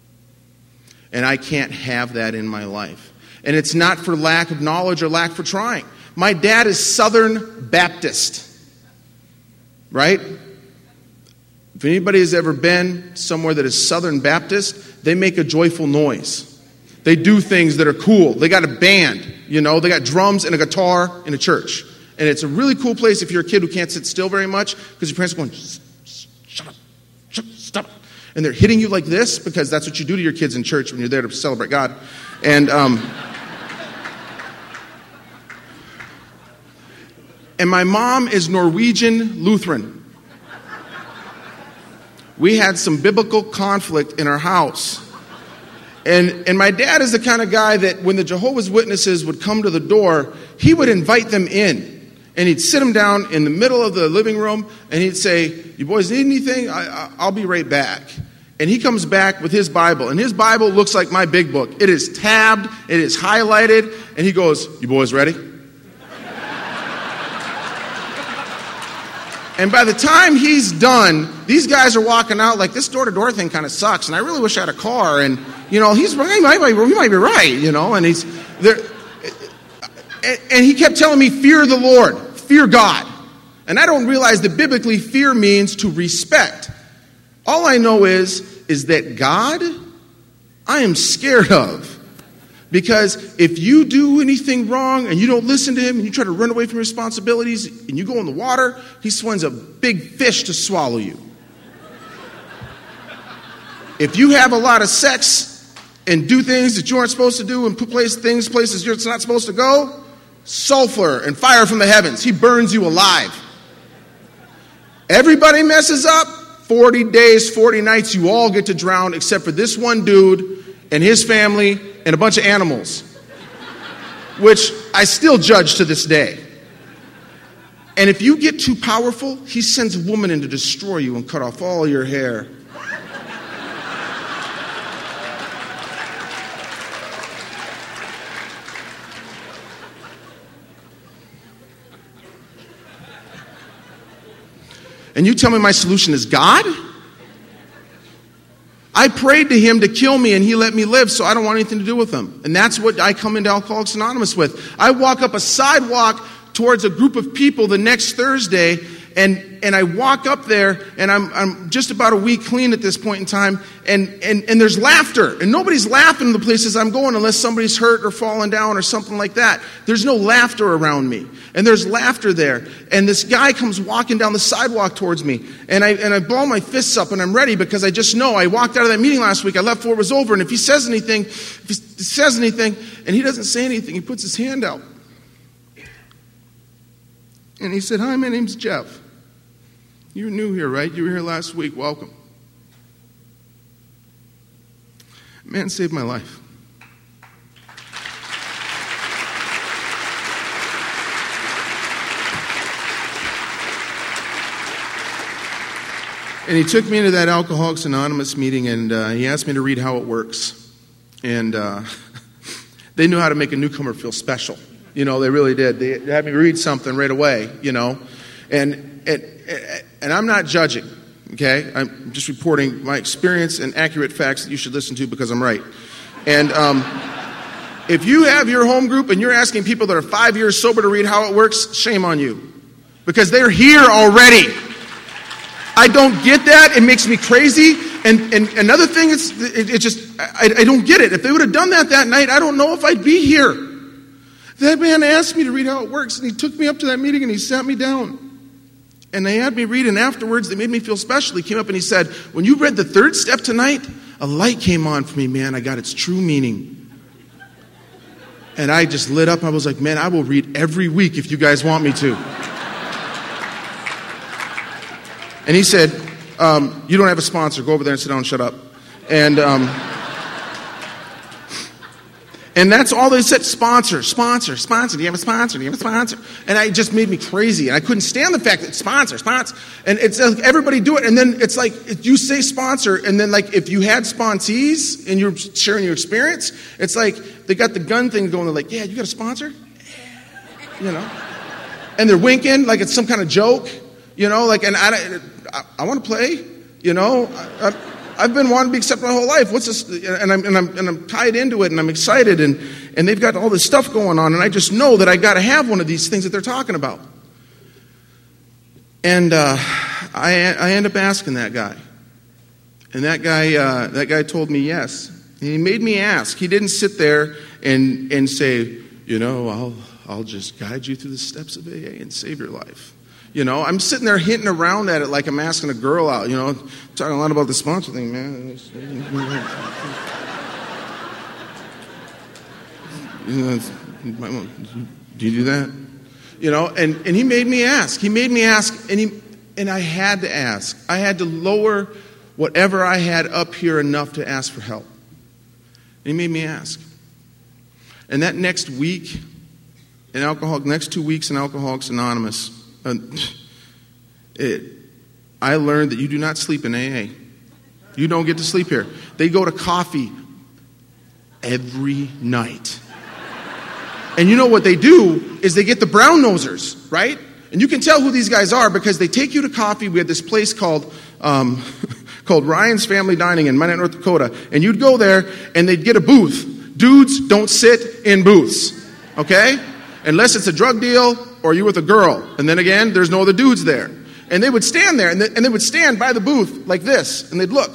And I can't have that in my life. And it's not for lack of knowledge or lack for trying. My dad is Southern Baptist, right? If anybody has ever been somewhere that is Southern Baptist, they make a joyful noise. They do things that are cool. They got a band, you know, they got drums and a guitar in a church. And it's a really cool place if you're a kid who can't sit still very much because your parents are going, shut up, shut, stop. And they're hitting you like this because that's what you do to your kids in church when you're there to celebrate God. And, um... And my mom is Norwegian Lutheran. We had some biblical conflict in our house. And, and my dad is the kind of guy that when the Jehovah's Witnesses would come to the door, he would invite them in. And he'd sit them down in the middle of the living room, and he'd say, you boys need anything? I, I, I'll be right back. And he comes back with his Bible. And his Bible looks like my big book. It is tabbed. It is highlighted. And he goes, "You boys ready?" And by the time he's done, these guys are walking out like, this door-to-door thing kind of sucks, and I really wish I had a car. And, you know, he's right, he might, he might be right, you know. And he's there, and he kept telling me, fear the Lord, fear God. And I don't realize that biblically fear means to respect. All I know is, is that God, I am scared of. Because if you do anything wrong and you don't listen to him and you try to run away from responsibilities and you go in the water, he sends a big fish to swallow you. If you have a lot of sex and do things that you aren't supposed to do and put place, things places you're not supposed to go, sulfur and fire from the heavens. He burns you alive. Everybody messes up. forty days, forty nights, you all get to drown except for this one dude and his family and a bunch of animals, which I still judge to this day. And if you get too powerful, he sends a woman in to destroy you and cut off all your hair. And you tell me my solution is God? I prayed to him to kill me and he let me live, so I don't want anything to do with him. And that's what I come into Alcoholics Anonymous with. I walk up a sidewalk towards a group of people the next Thursday, and, and I walk up there, and I'm, I'm just about a week clean at this point in time, and, and, and there's laughter. And nobody's laughing in the places I'm going unless somebody's hurt or fallen down or something like that. There's no laughter around me. And there's laughter there. And this guy comes walking down the sidewalk towards me. And I and I blow my fists up and I'm ready because I just know I walked out of that meeting last week. I left before it was over. And if he says anything, if he says anything and he doesn't say anything, he puts his hand out. And he said, "Hi, my name's Jeff. You're new here, right? You were here last week. Welcome." Man saved my life. And he took me into that Alcoholics Anonymous meeting, and uh, he asked me to read How It Works. And uh, they knew how to make a newcomer feel special. You know, they really did. They had me read something right away, you know. And, and, and I'm not judging, okay? I'm just reporting my experience and accurate facts that you should listen to because I'm right. And um, if you have your home group and you're asking people that are five years sober to read How It Works, shame on you. Because they're here already. I don't get that. It makes me crazy. And and another thing is, it, it just, I, I don't get it. If they would have done that that night, I don't know if I'd be here. That man asked me to read How It Works, and he took me up to that meeting and he sat me down. And they had me read, and afterwards they made me feel special. He came up and he said, "When you read the third step tonight, a light came on for me, man. I got its true meaning." And I just lit up. I was like, "Man, I will read every week if you guys want me to." And he said, um, "You don't have a sponsor. Go over there and sit down and shut up." And um, and that's all they said. Sponsor, sponsor, sponsor. Do you have a sponsor? Do you have a sponsor? And it just made me crazy. And I couldn't stand the fact that sponsor, sponsor. And it's like everybody do it. And then it's like you say sponsor. And then like if you had sponsees and you're sharing your experience, it's like they got the gun thing going. They're like, "Yeah, you got a sponsor?" You know. And they're winking like it's some kind of joke. You know, like, and I, I, I want to play, you know, I, I, I've been wanting to be accepted my whole life. What's this? And I'm, and I'm, and I'm tied into it and I'm excited and, and they've got all this stuff going on. And I just know that I got to have one of these things that they're talking about. And, uh, I, I end up asking that guy. And that guy, uh, that guy told me yes. And he made me ask. He didn't sit there and, and say, you know, I'll, I'll just guide you through the steps of A A and save your life. You know, I'm sitting there hinting around at it like I'm asking a girl out, you know, talking a lot about the sponsor thing, man. Do you do that? You know, and, and he made me ask. He made me ask, and he and I had to ask. I had to lower whatever I had up here enough to ask for help. And he made me ask. And that next week, in alcohol, next two weeks in Alcoholics Anonymous, Uh, it, I learned that you do not sleep in A A. You don't get to sleep here. They go to coffee every night. And you know what they do is they get the brown nosers, right? And you can tell who these guys are because they take you to coffee. We had this place called um, called Ryan's Family Dining in Minot, North Dakota. And you'd go there and they'd get a booth. Dudes don't sit in booths, okay? Unless it's a drug deal or you're with a girl. And then again, there's no other dudes there. And they would stand there and they, and they would stand by the booth like this. And they'd look.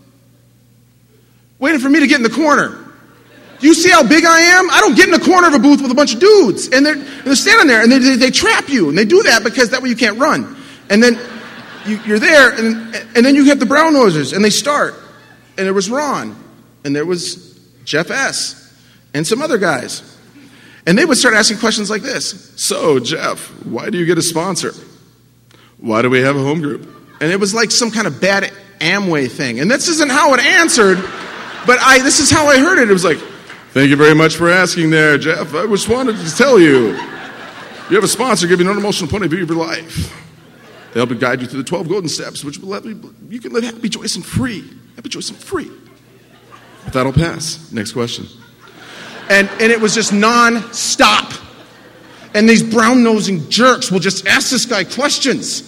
Waiting for me to get in the corner. Do you see how big I am? I don't get in the corner of a booth with a bunch of dudes. And they're, they're standing there and they, they, they trap you. And they do that because that way you can't run. And then you, you're there and, and then you have the brown nosers and they start. And there was Ron. And there was Jeff S. And some other guys. And they would start asking questions like this. So, Jeff, why do you get a sponsor? Why do we have a home group? And it was like some kind of bad Amway thing. And this isn't how it answered, but I this is how I heard it. It was like, thank you very much for asking there, Jeff. I just wanted to tell you, you have a sponsor giving you an emotional point of view of your life. They help to guide you through the twelve golden steps, which will let you, you can live happy, joyous, and free. Happy, joyous, and free. But that'll pass. Next question. And, and it was just non-stop. And these brown-nosing jerks will just ask this guy questions.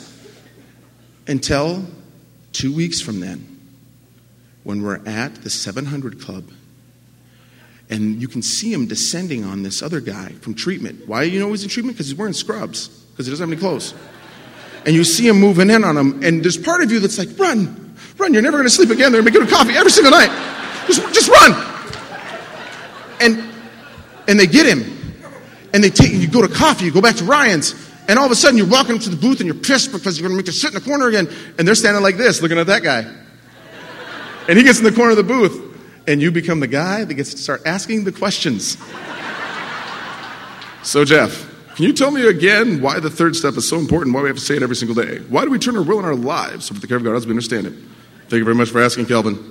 Until two weeks from then, when we're at the seven hundred Club, and you can see him descending on this other guy from treatment. Why do you know he's in treatment? Because he's wearing scrubs, because he doesn't have any clothes. And you see him moving in on him, and there's part of you that's like, run, run, you're never going to sleep again. They're going to make you coffee every single night. Just, just run. And and they get him. And they take you go to coffee, you go back to Ryan's, and all of a sudden you're walking up to the booth and you're pissed because you're going to make them sit in the corner again, and they're standing like this, looking at that guy. And he gets in the corner of the booth, and you become the guy that gets to start asking the questions. So, Jeff, can you tell me again why the third step is so important, why we have to say it every single day? Why do we turn our will in our lives so for the care of God as we understand it? Thank you very much for asking, Kelvin.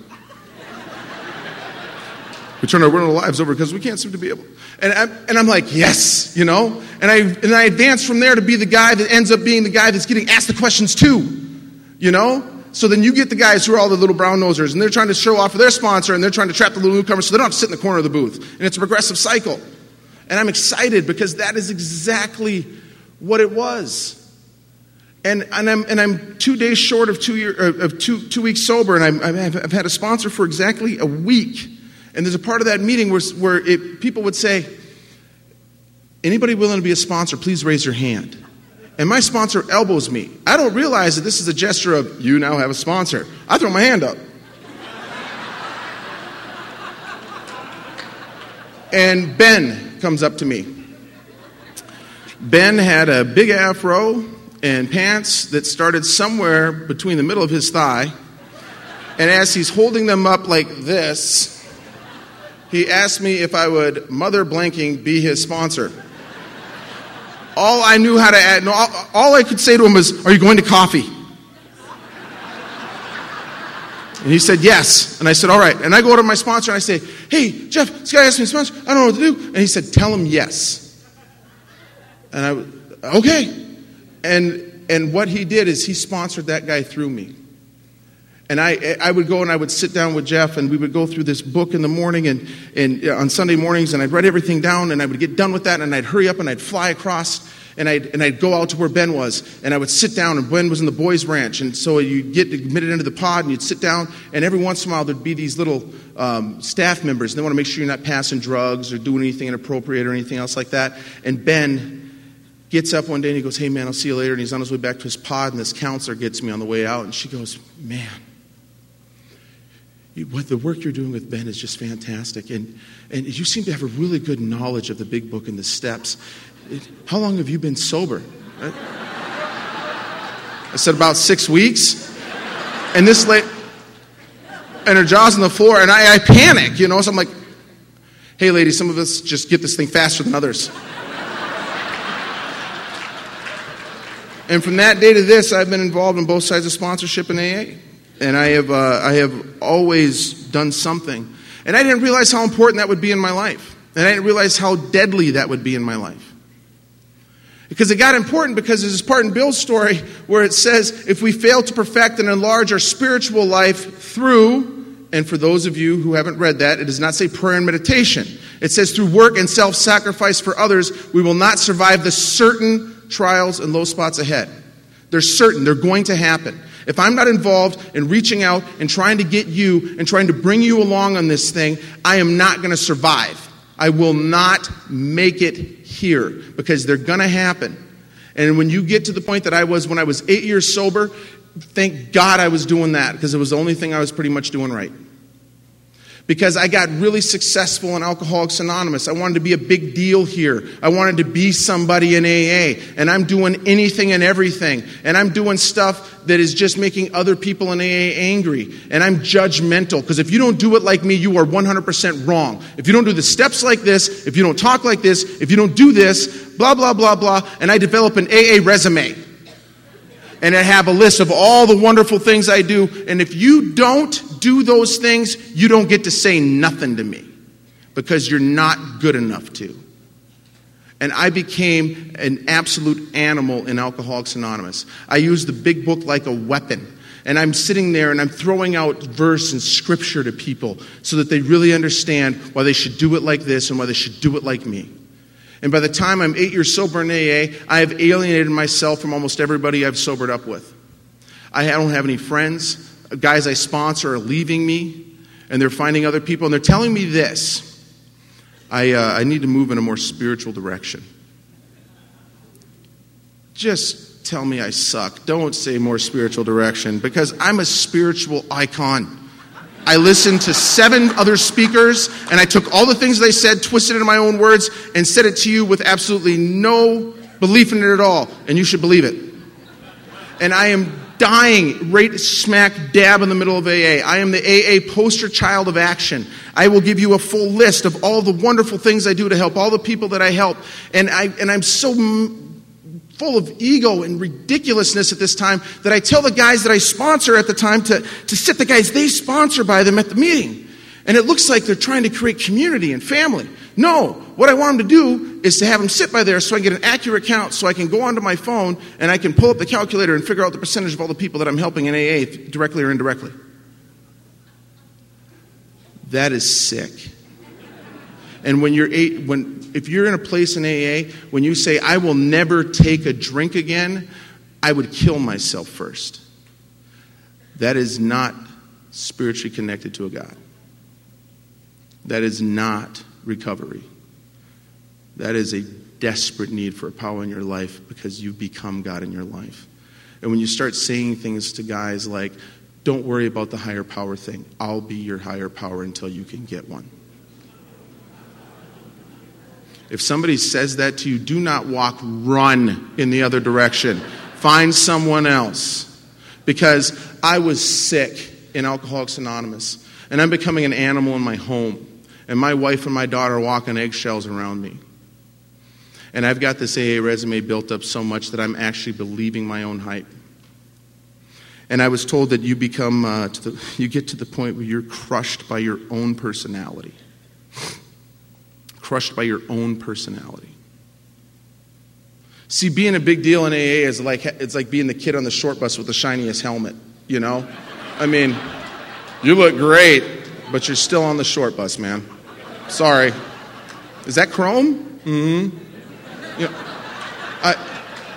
We turn our will in our lives over because we can't seem to be able. And I'm, and I'm like, yes, you know. And I and I advance from there to be the guy that ends up being the guy that's getting asked the questions too, you know. So then you get the guys who are all the little brown nosers, and they're trying to show off for their sponsor, and they're trying to trap the little newcomers, so they don't have to sit in the corner of the booth. And it's a progressive cycle. And I'm excited because that is exactly what it was. And and I'm and I'm two days short of two year of two two weeks sober, and I'm, I've, I've had a sponsor for exactly a week. And there's a part of that meeting where, where it, people would say, anybody willing to be a sponsor, please raise your hand. And my sponsor elbows me. I don't realize that this is a gesture of, you now have a sponsor. I throw my hand up. And Ben comes up to me. Ben had a big afro and pants that started somewhere between the middle of his thigh. And as he's holding them up like this, he asked me if I would, mother blanking, be his sponsor. All I knew how to add, no, all, all I could say to him was, are you going to coffee? And he said, yes. And I said, all right. And I go to my sponsor and I say, hey, Jeff, this guy asked me to sponsor. I don't know what to do. And he said, tell him yes. And I, okay. And and what he did is he sponsored that guy through me. And I I would go and I would sit down with Jeff and we would go through this book in the morning and, and on Sunday mornings, and I'd write everything down and I would get done with that and I'd hurry up and I'd fly across and I'd, and I'd go out to where Ben was and I would sit down, and Ben was in the boys' ranch, and so you'd get admitted into the pod and you'd sit down, and every once in a while there'd be these little um, staff members, and they want to make sure you're not passing drugs or doing anything inappropriate or anything else like that. And Ben gets up one day and he goes, hey man, I'll see you later. And he's on his way back to his pod, and this counselor gets me on the way out, and she goes, man, You, what the work you're doing with Ben is just fantastic, and and you seem to have a really good knowledge of the big book and the steps. It, how long have you been sober? Right? I said about six weeks, and this lady, and her jaw's on the floor, and I, I panic, you know. So I'm like, hey, lady, some of us just get this thing faster than others. And from that day to this, I've been involved in both sides of sponsorship and A A. And I have uh, I have always done something. And I didn't realize how important that would be in my life. And I didn't realize how deadly that would be in my life. Because it got important because there's this part in Bill's story where it says, if we fail to perfect and enlarge our spiritual life through, and for those of you who haven't read that, it does not say prayer and meditation. It says through work and self-sacrifice for others, we will not survive the certain trials and low spots ahead. They're certain. They're going to happen. If I'm not involved in reaching out and trying to get you and trying to bring you along on this thing, I am not going to survive. I will not make it here because they're going to happen. And when you get to the point that I was when I was eight years sober, thank God I was doing that because it was the only thing I was pretty much doing right. Because I got really successful in Alcoholics Anonymous. I wanted to be a big deal here. I wanted to be somebody in A A. And I'm doing anything and everything. And I'm doing stuff that is just making other people in A A angry. And I'm judgmental. Because if you don't do it like me, you are one hundred percent wrong. If you don't do the steps like this, if you don't talk like this, if you don't do this, blah, blah, blah, blah. And I develop an A A resume. And I have a list of all the wonderful things I do. And if you don't do those things, you don't get to say nothing to me. Because you're not good enough to. And I became an absolute animal in Alcoholics Anonymous. I used the big book like a weapon. And I'm sitting there and I'm throwing out verse and scripture to people so that they really understand why they should do it like this and why they should do it like me. And by the time I'm eight years sober in A A, I have alienated myself from almost everybody I've sobered up with. I don't have any friends. Guys I sponsor are leaving me, and they're finding other people, and they're telling me this. I, uh, I need to move in a more spiritual direction. Just tell me I suck. Don't say more spiritual direction, because I'm a spiritual icon. I listened to seven other speakers, and I took all the things they said, twisted it in my own words, and said it to you with absolutely no belief in it at all. And you should believe it. And I am dying right smack dab in the middle of A A. I am the A A poster child of action. I will give you a full list of all the wonderful things I do to help all the people that I help. And, I, and I'm so m- full of ego and ridiculousness at this time that I tell the guys that I sponsor at the time to, to sit the guys they sponsor by them at the meeting. And it looks like they're trying to create community and family. No, what I want them to do is to have them sit by there so I get an accurate count so I can go onto my phone and I can pull up the calculator and figure out the percentage of all the people that I'm helping in A A, directly or indirectly. That is sick. And when you're eight, when if you're in a place in A A, when you say, I will never take a drink again, I would kill myself first. That is not spiritually connected to a God. That is not recovery. That is a desperate need for a power in your life because you've become God in your life. And when you start saying things to guys like, don't worry about the higher power thing. I'll be your higher power until you can get one. If somebody says that to you, do not walk, run in the other direction. Find someone else. Because I was sick in Alcoholics Anonymous. And I'm becoming an animal in my home. And my wife and my daughter walk on eggshells around me. And I've got this A A resume built up so much that I'm actually believing my own hype. And I was told that you become, uh, to the, you get to the point where you're crushed by your own personality. Crushed by your own personality. See, being a big deal in A A is like, it's like being the kid on the short bus with the shiniest helmet, you know? I mean, you look great, but you're still on the short bus, man. Sorry. Is that chrome? Mm-hmm. You know, I,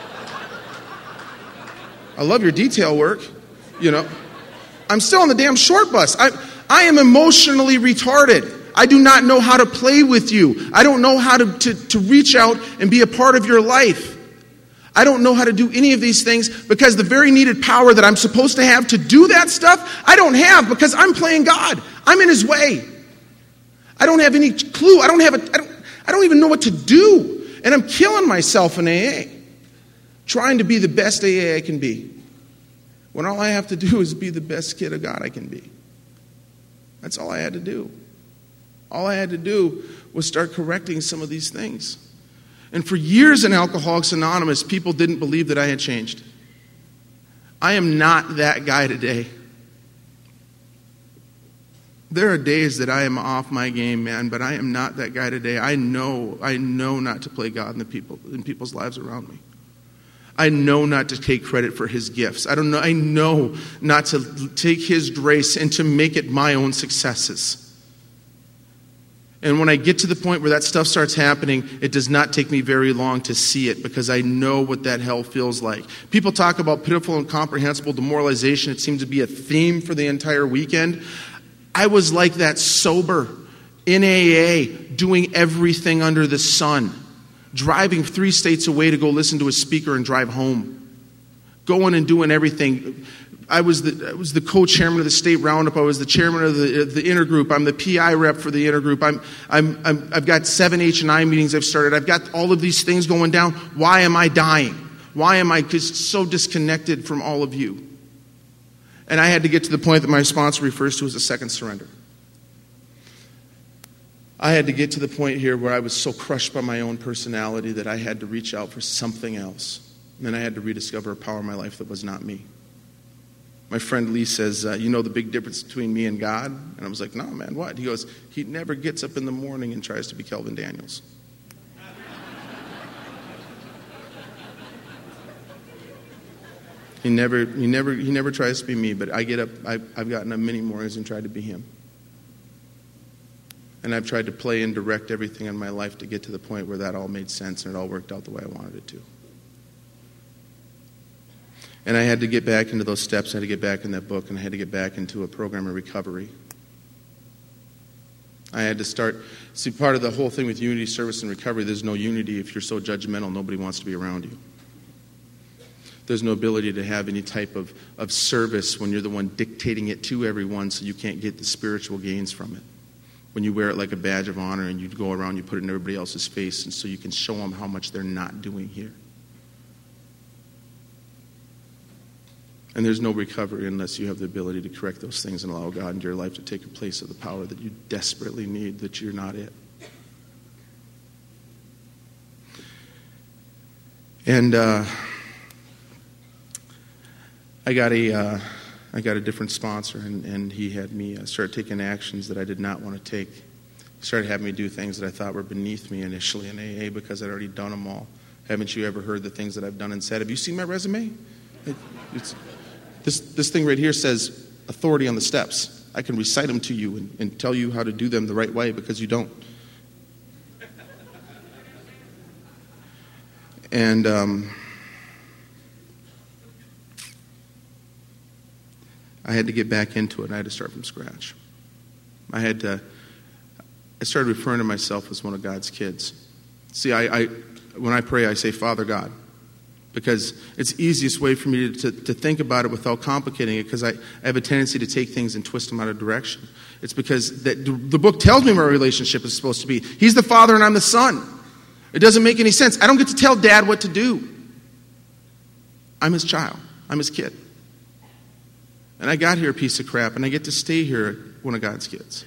I love your detail work, you know. I'm still on the damn short bus. I, I am emotionally retarded. I do not know how to play with you. I don't know how to, to, to reach out and be a part of your life. I don't know how to do any of these things because the very needed power that I'm supposed to have to do that stuff, I don't have because I'm playing God. I'm in his way. I don't have any clue. I don't have a, I don't, I don't even know what to do. And I'm killing myself in A A. Trying to be the best A A I can be. When all I have to do is be the best kid of God I can be. That's all I had to do. All I had to do was start correcting some of these things. And for years in Alcoholics Anonymous, people didn't believe that I had changed. I am not that guy today. There are days that I am off my game, man, but I am not that guy today. I know, I know not to play God in the people in people's lives around me. I know not to take credit for his gifts. I don't know. I know not to take his grace and to make it my own successes. And when I get to the point where that stuff starts happening, it does not take me very long to see it because I know what that hell feels like. People talk about pitiful and incomprehensible demoralization. It seems to be a theme for the entire weekend. I was like that sober, in A A, doing everything under the sun, driving three states away to go listen to a speaker and drive home, going and doing everything. I was the I was the co-chairman of the state roundup. I was the chairman of the the intergroup. I'm the P I rep for the intergroup. I'm I'm, I'm I've got seven H and I meetings I've started. I've got all of these things going down. Why am I dying? Why am I just so disconnected from all of you? And I had to get to the point that my sponsor refers to as a second surrender. I had to get to the point here where I was so crushed by my own personality that I had to reach out for something else. And then I had to rediscover a power in my life that was not me. My friend Lee says, uh, you know the big difference between me and God? And I was like, no, man, what? He goes, he never gets up in the morning and tries to be Kelvin Daniels. He never, he never, he never tries to be me, but I get up, I, I've gotten up many mornings and tried to be him. And I've tried to play and direct everything in my life to get to the point where that all made sense and it all worked out the way I wanted it to. And I had to get back into those steps. I had to get back in that book, and I had to get back into a program of recovery. I had to start, see, part of the whole thing with unity, service, and recovery, there's no unity if you're so judgmental, nobody wants to be around you. There's no ability to have any type of, of service when you're the one dictating it to everyone so you can't get the spiritual gains from it. When you wear it like a badge of honor and you go around, you put it in everybody else's face and so you can show them how much they're not doing here. And there's no recovery unless you have the ability to correct those things and allow God into your life to take a place of the power that you desperately need, that you're not it. And uh, I got a uh, I got a different sponsor, and, and he had me uh, start taking actions that I did not want to take. He started having me do things that I thought were beneath me initially in A A because I'd already done them all. Haven't you ever heard the things that I've done and said? Have you seen my resume? It, it's, this this thing right here says authority on the steps. I can recite them to you and, and tell you how to do them the right way because you don't. And um, I had to get back into it, and I had to start from scratch. I had to, I started referring to myself as one of God's kids. See, I, I when I pray, I say, Father God, because it's the easiest way for me to, to, to think about it without complicating it, because I, I have a tendency to take things and twist them out of direction. It's because that the book tells me my relationship is supposed to be. He's the father and I'm the son. It doesn't make any sense. I don't get to tell Dad what to do. I'm his child. I'm his kid. And I got here a piece of crap, and I get to stay here one of God's kids.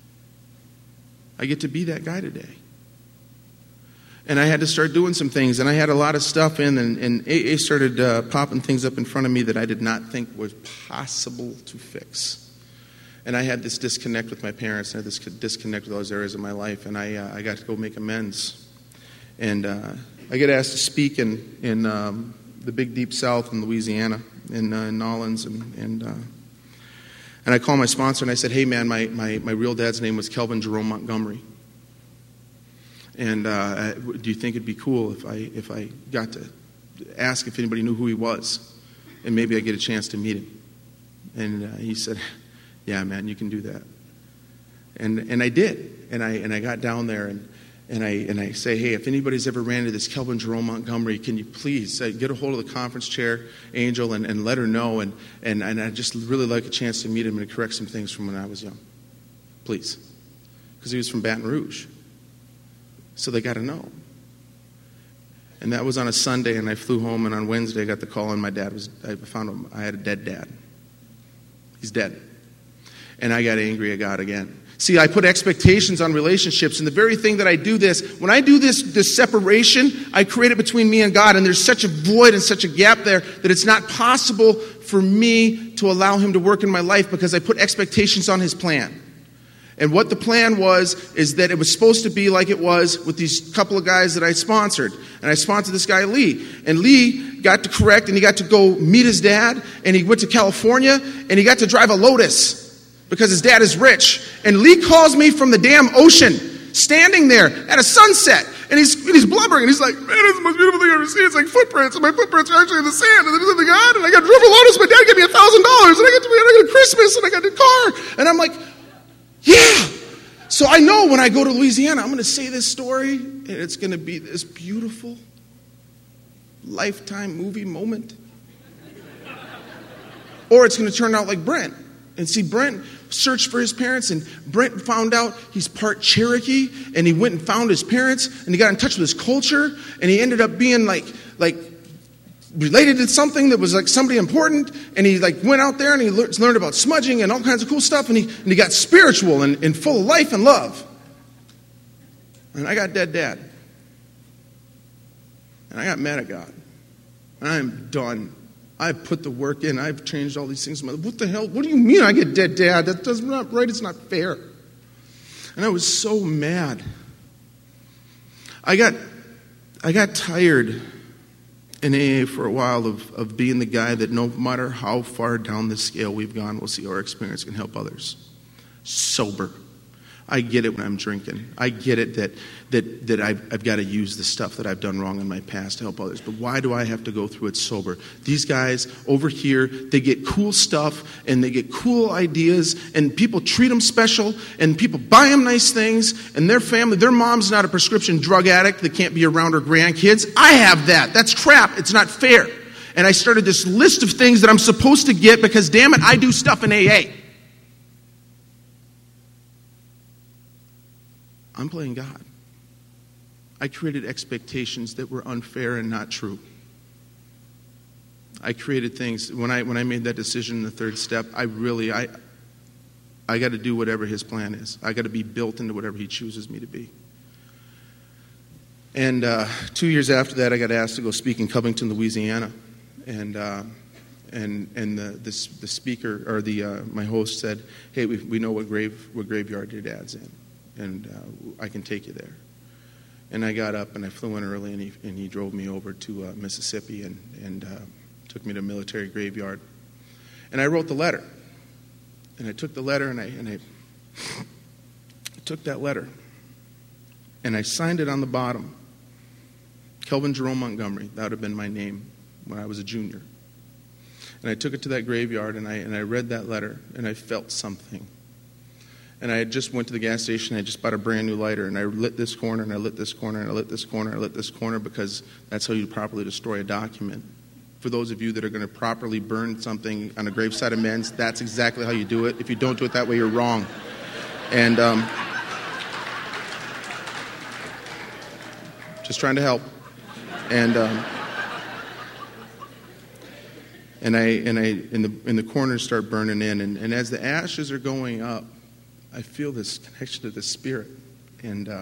I get to be that guy today. And I had to start doing some things, and I had a lot of stuff in, and, and A A started uh, popping things up in front of me that I did not think was possible to fix. And I had this disconnect with my parents, and I had this disconnect with those areas of my life, and I uh, I got to go make amends. And uh, I get asked to speak in, in um, the big deep south in Louisiana, in, uh, in Nolens, and and, uh, and I called my sponsor and I said, hey man, my, my, my real dad's name was Kelvin Jerome Montgomery. And uh, do you think it'd be cool if I if I got to ask if anybody knew who he was, and maybe I get a chance to meet him? And uh, he said, yeah man, you can do that. And and I did, and I and I got down there and. And I and I say, hey, if anybody's ever ran into this Kelvin Jerome Montgomery, can you please uh, get a hold of the conference chair, Angel, and, and let her know. And, and, and I'd just really like a chance to meet him and correct some things from when I was young. Please. Because he was from Baton Rouge. So they got to know. And that was on a Sunday, and I flew home, and on Wednesday I got the call, and my dad was, I found him, I had a dead dad. He's dead. And I got angry at God again. See, I put expectations on relationships, and the very thing that I do this, when I do this, this separation, I create it between me and God, and there's such a void and such a gap there that it's not possible for me to allow him to work in my life because I put expectations on his plan. And what the plan was is that it was supposed to be like it was with these couple of guys that I sponsored. And I sponsored this guy, Lee. And Lee got to correct, and he got to go meet his dad, and he went to California, and he got to drive a Lotus because his dad is rich. And Lee calls me from the damn ocean, standing there at a sunset. And he's, and he's blubbering, and he's like, man, it's the most beautiful thing I've ever seen. It's like footprints, and my footprints are actually in the sand, and there's nothing on, and I got driven Lotus, my dad gave me a thousand dollars, and I got to I got a Christmas, and I got a car. And I'm like, yeah. So I know when I go to Louisiana, I'm going to say this story, and it's going to be this beautiful Lifetime movie moment. Or it's going to turn out like Brent. And see, Brent searched for his parents, and Brent found out he's part Cherokee, and he went and found his parents, and he got in touch with his culture, and he ended up being like, like related to something that was like somebody important, and he like went out there and he le- learned about smudging and all kinds of cool stuff, and he and he got spiritual and, and full of life and love. And I got dead dad. And I got mad at God. And I'm done. I've put the work in. I've changed all these things. What the hell? What do you mean I get dead dad? That does not right. It's not fair. And I was so mad. I got I got tired in A A for a while of, of being the guy that no matter how far down the scale we've gone, we'll see our experience can help others. Sober. I get it when I'm drinking. I get it that that that I've, I've got to use the stuff that I've done wrong in my past to help others. But why do I have to go through it sober? These guys over here, they get cool stuff and they get cool ideas, and people treat them special, and people buy them nice things, and their family, their mom's not a prescription drug addict that can't be around her grandkids. I have that. That's crap. It's not fair. And I started this list of things that I'm supposed to get because, damn it, I do stuff in A A. I'm playing God. I created expectations that were unfair and not true. I created things, when I when I made that decision in the third step, I really, I I got to do whatever his plan is. I got to be built into whatever he chooses me to be. And uh, two years after that, I got asked to go speak in Covington, Louisiana. And uh, and and the, the the speaker, or the uh, my host said, hey, we we know what grave what graveyard your dad's in. And uh, I can take you there. And I got up and I flew in early, and he, and he drove me over to uh, Mississippi and, and uh, took me to a military graveyard. And I wrote the letter. And I took the letter and I, and I, I took that letter and I signed it on the bottom. Kelvin Jerome Montgomery, that would have been my name when I was a junior. And I took it to that graveyard and I, and I read that letter and I felt something. And I had just went to the gas station, I just bought a brand new lighter, and I lit this corner, and I lit this corner, and I lit this corner, and I lit this corner, because that's how you properly destroy a document. For those of you that are going to properly burn something on a graveside of men's, that's exactly how you do it. If you don't do it that way, you're wrong. And um, just trying to help. And um, and I and I in the in the corners start burning in, and, and as the ashes are going up, I feel this connection to the Spirit, and uh,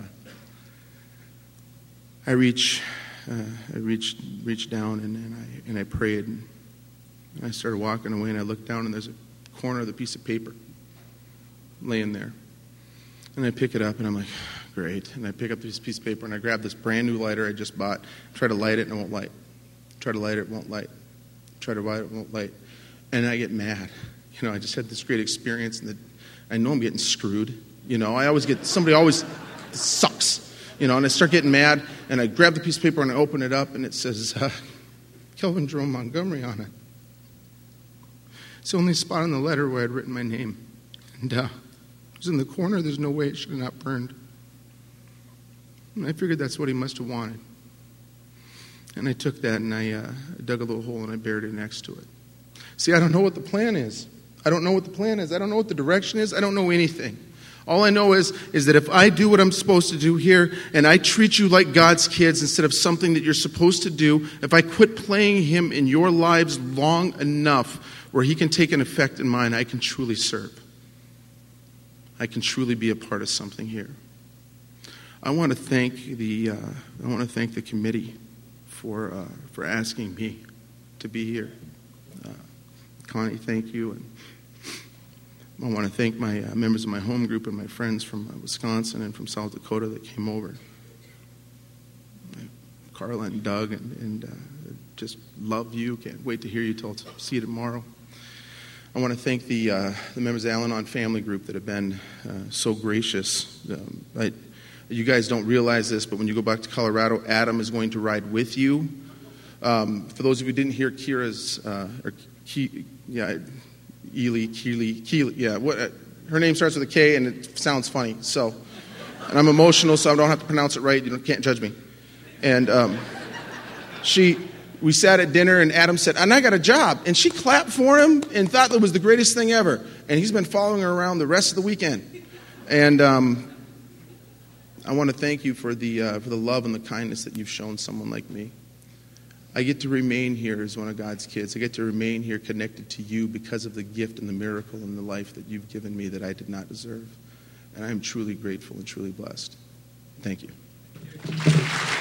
I reach, uh, I reach, reach down, and, and I and I prayed, and I started walking away, and I looked down, and there's a corner of the piece of paper laying there, and I pick it up, and I'm like, great, and I pick up this piece of paper, and I grab this brand new lighter I just bought, try to light it, and it won't light, try to light it, it won't light, try to light it, it won't light, and I get mad. You know, I just had this great experience, and the I know I'm getting screwed. You know, I always get, somebody always, this sucks. You know, and I start getting mad, and I grab the piece of paper and I open it up, and it says, uh, Kelvin Jerome Montgomery on it. It's the only spot on the letter where I'd written my name. And uh, it was in the corner. There's no way it should have not burned. And I figured that's what he must have wanted. And I took that and I uh, dug a little hole and I buried it next to it. See, I don't know what the plan is. I don't know what the plan is. I don't know what the direction is. I don't know anything. All I know is, is that if I do what I'm supposed to do here, and I treat you like God's kids instead of something that you're supposed to do, if I quit playing him in your lives long enough where he can take an effect in mine, I can truly serve. I can truly be a part of something here. I want to thank the uh, I want to thank the committee for uh, for asking me to be here. Uh, Connie, thank you, and I want to thank my uh, members of my home group and my friends from uh, Wisconsin and from South Dakota that came over. Carla and Doug, and, and uh, just love you. Can't wait to hear you till see you tomorrow. I want to thank the uh, the members of the Al-Anon family group that have been uh, so gracious. Um, I, you guys don't realize this, but when you go back to Colorado, Adam is going to ride with you. Um, for those of you who didn't hear Kira's, uh, or Ke, yeah, Ely, Keely, Keely, yeah, what, uh, her name starts with a K and it sounds funny. So, and I'm emotional, so I don't have to pronounce it right. You can't judge me. And um, she, we sat at dinner, and Adam said, "And I got a job." And she clapped for him and thought that was the greatest thing ever. And he's been following her around the rest of the weekend. And um, I want to thank you for the uh, for the love and the kindness that you've shown someone like me. I get to remain here as one of God's kids. I get to remain here connected to you because of the gift and the miracle and the life that you've given me that I did not deserve. And I am truly grateful and truly blessed. Thank you.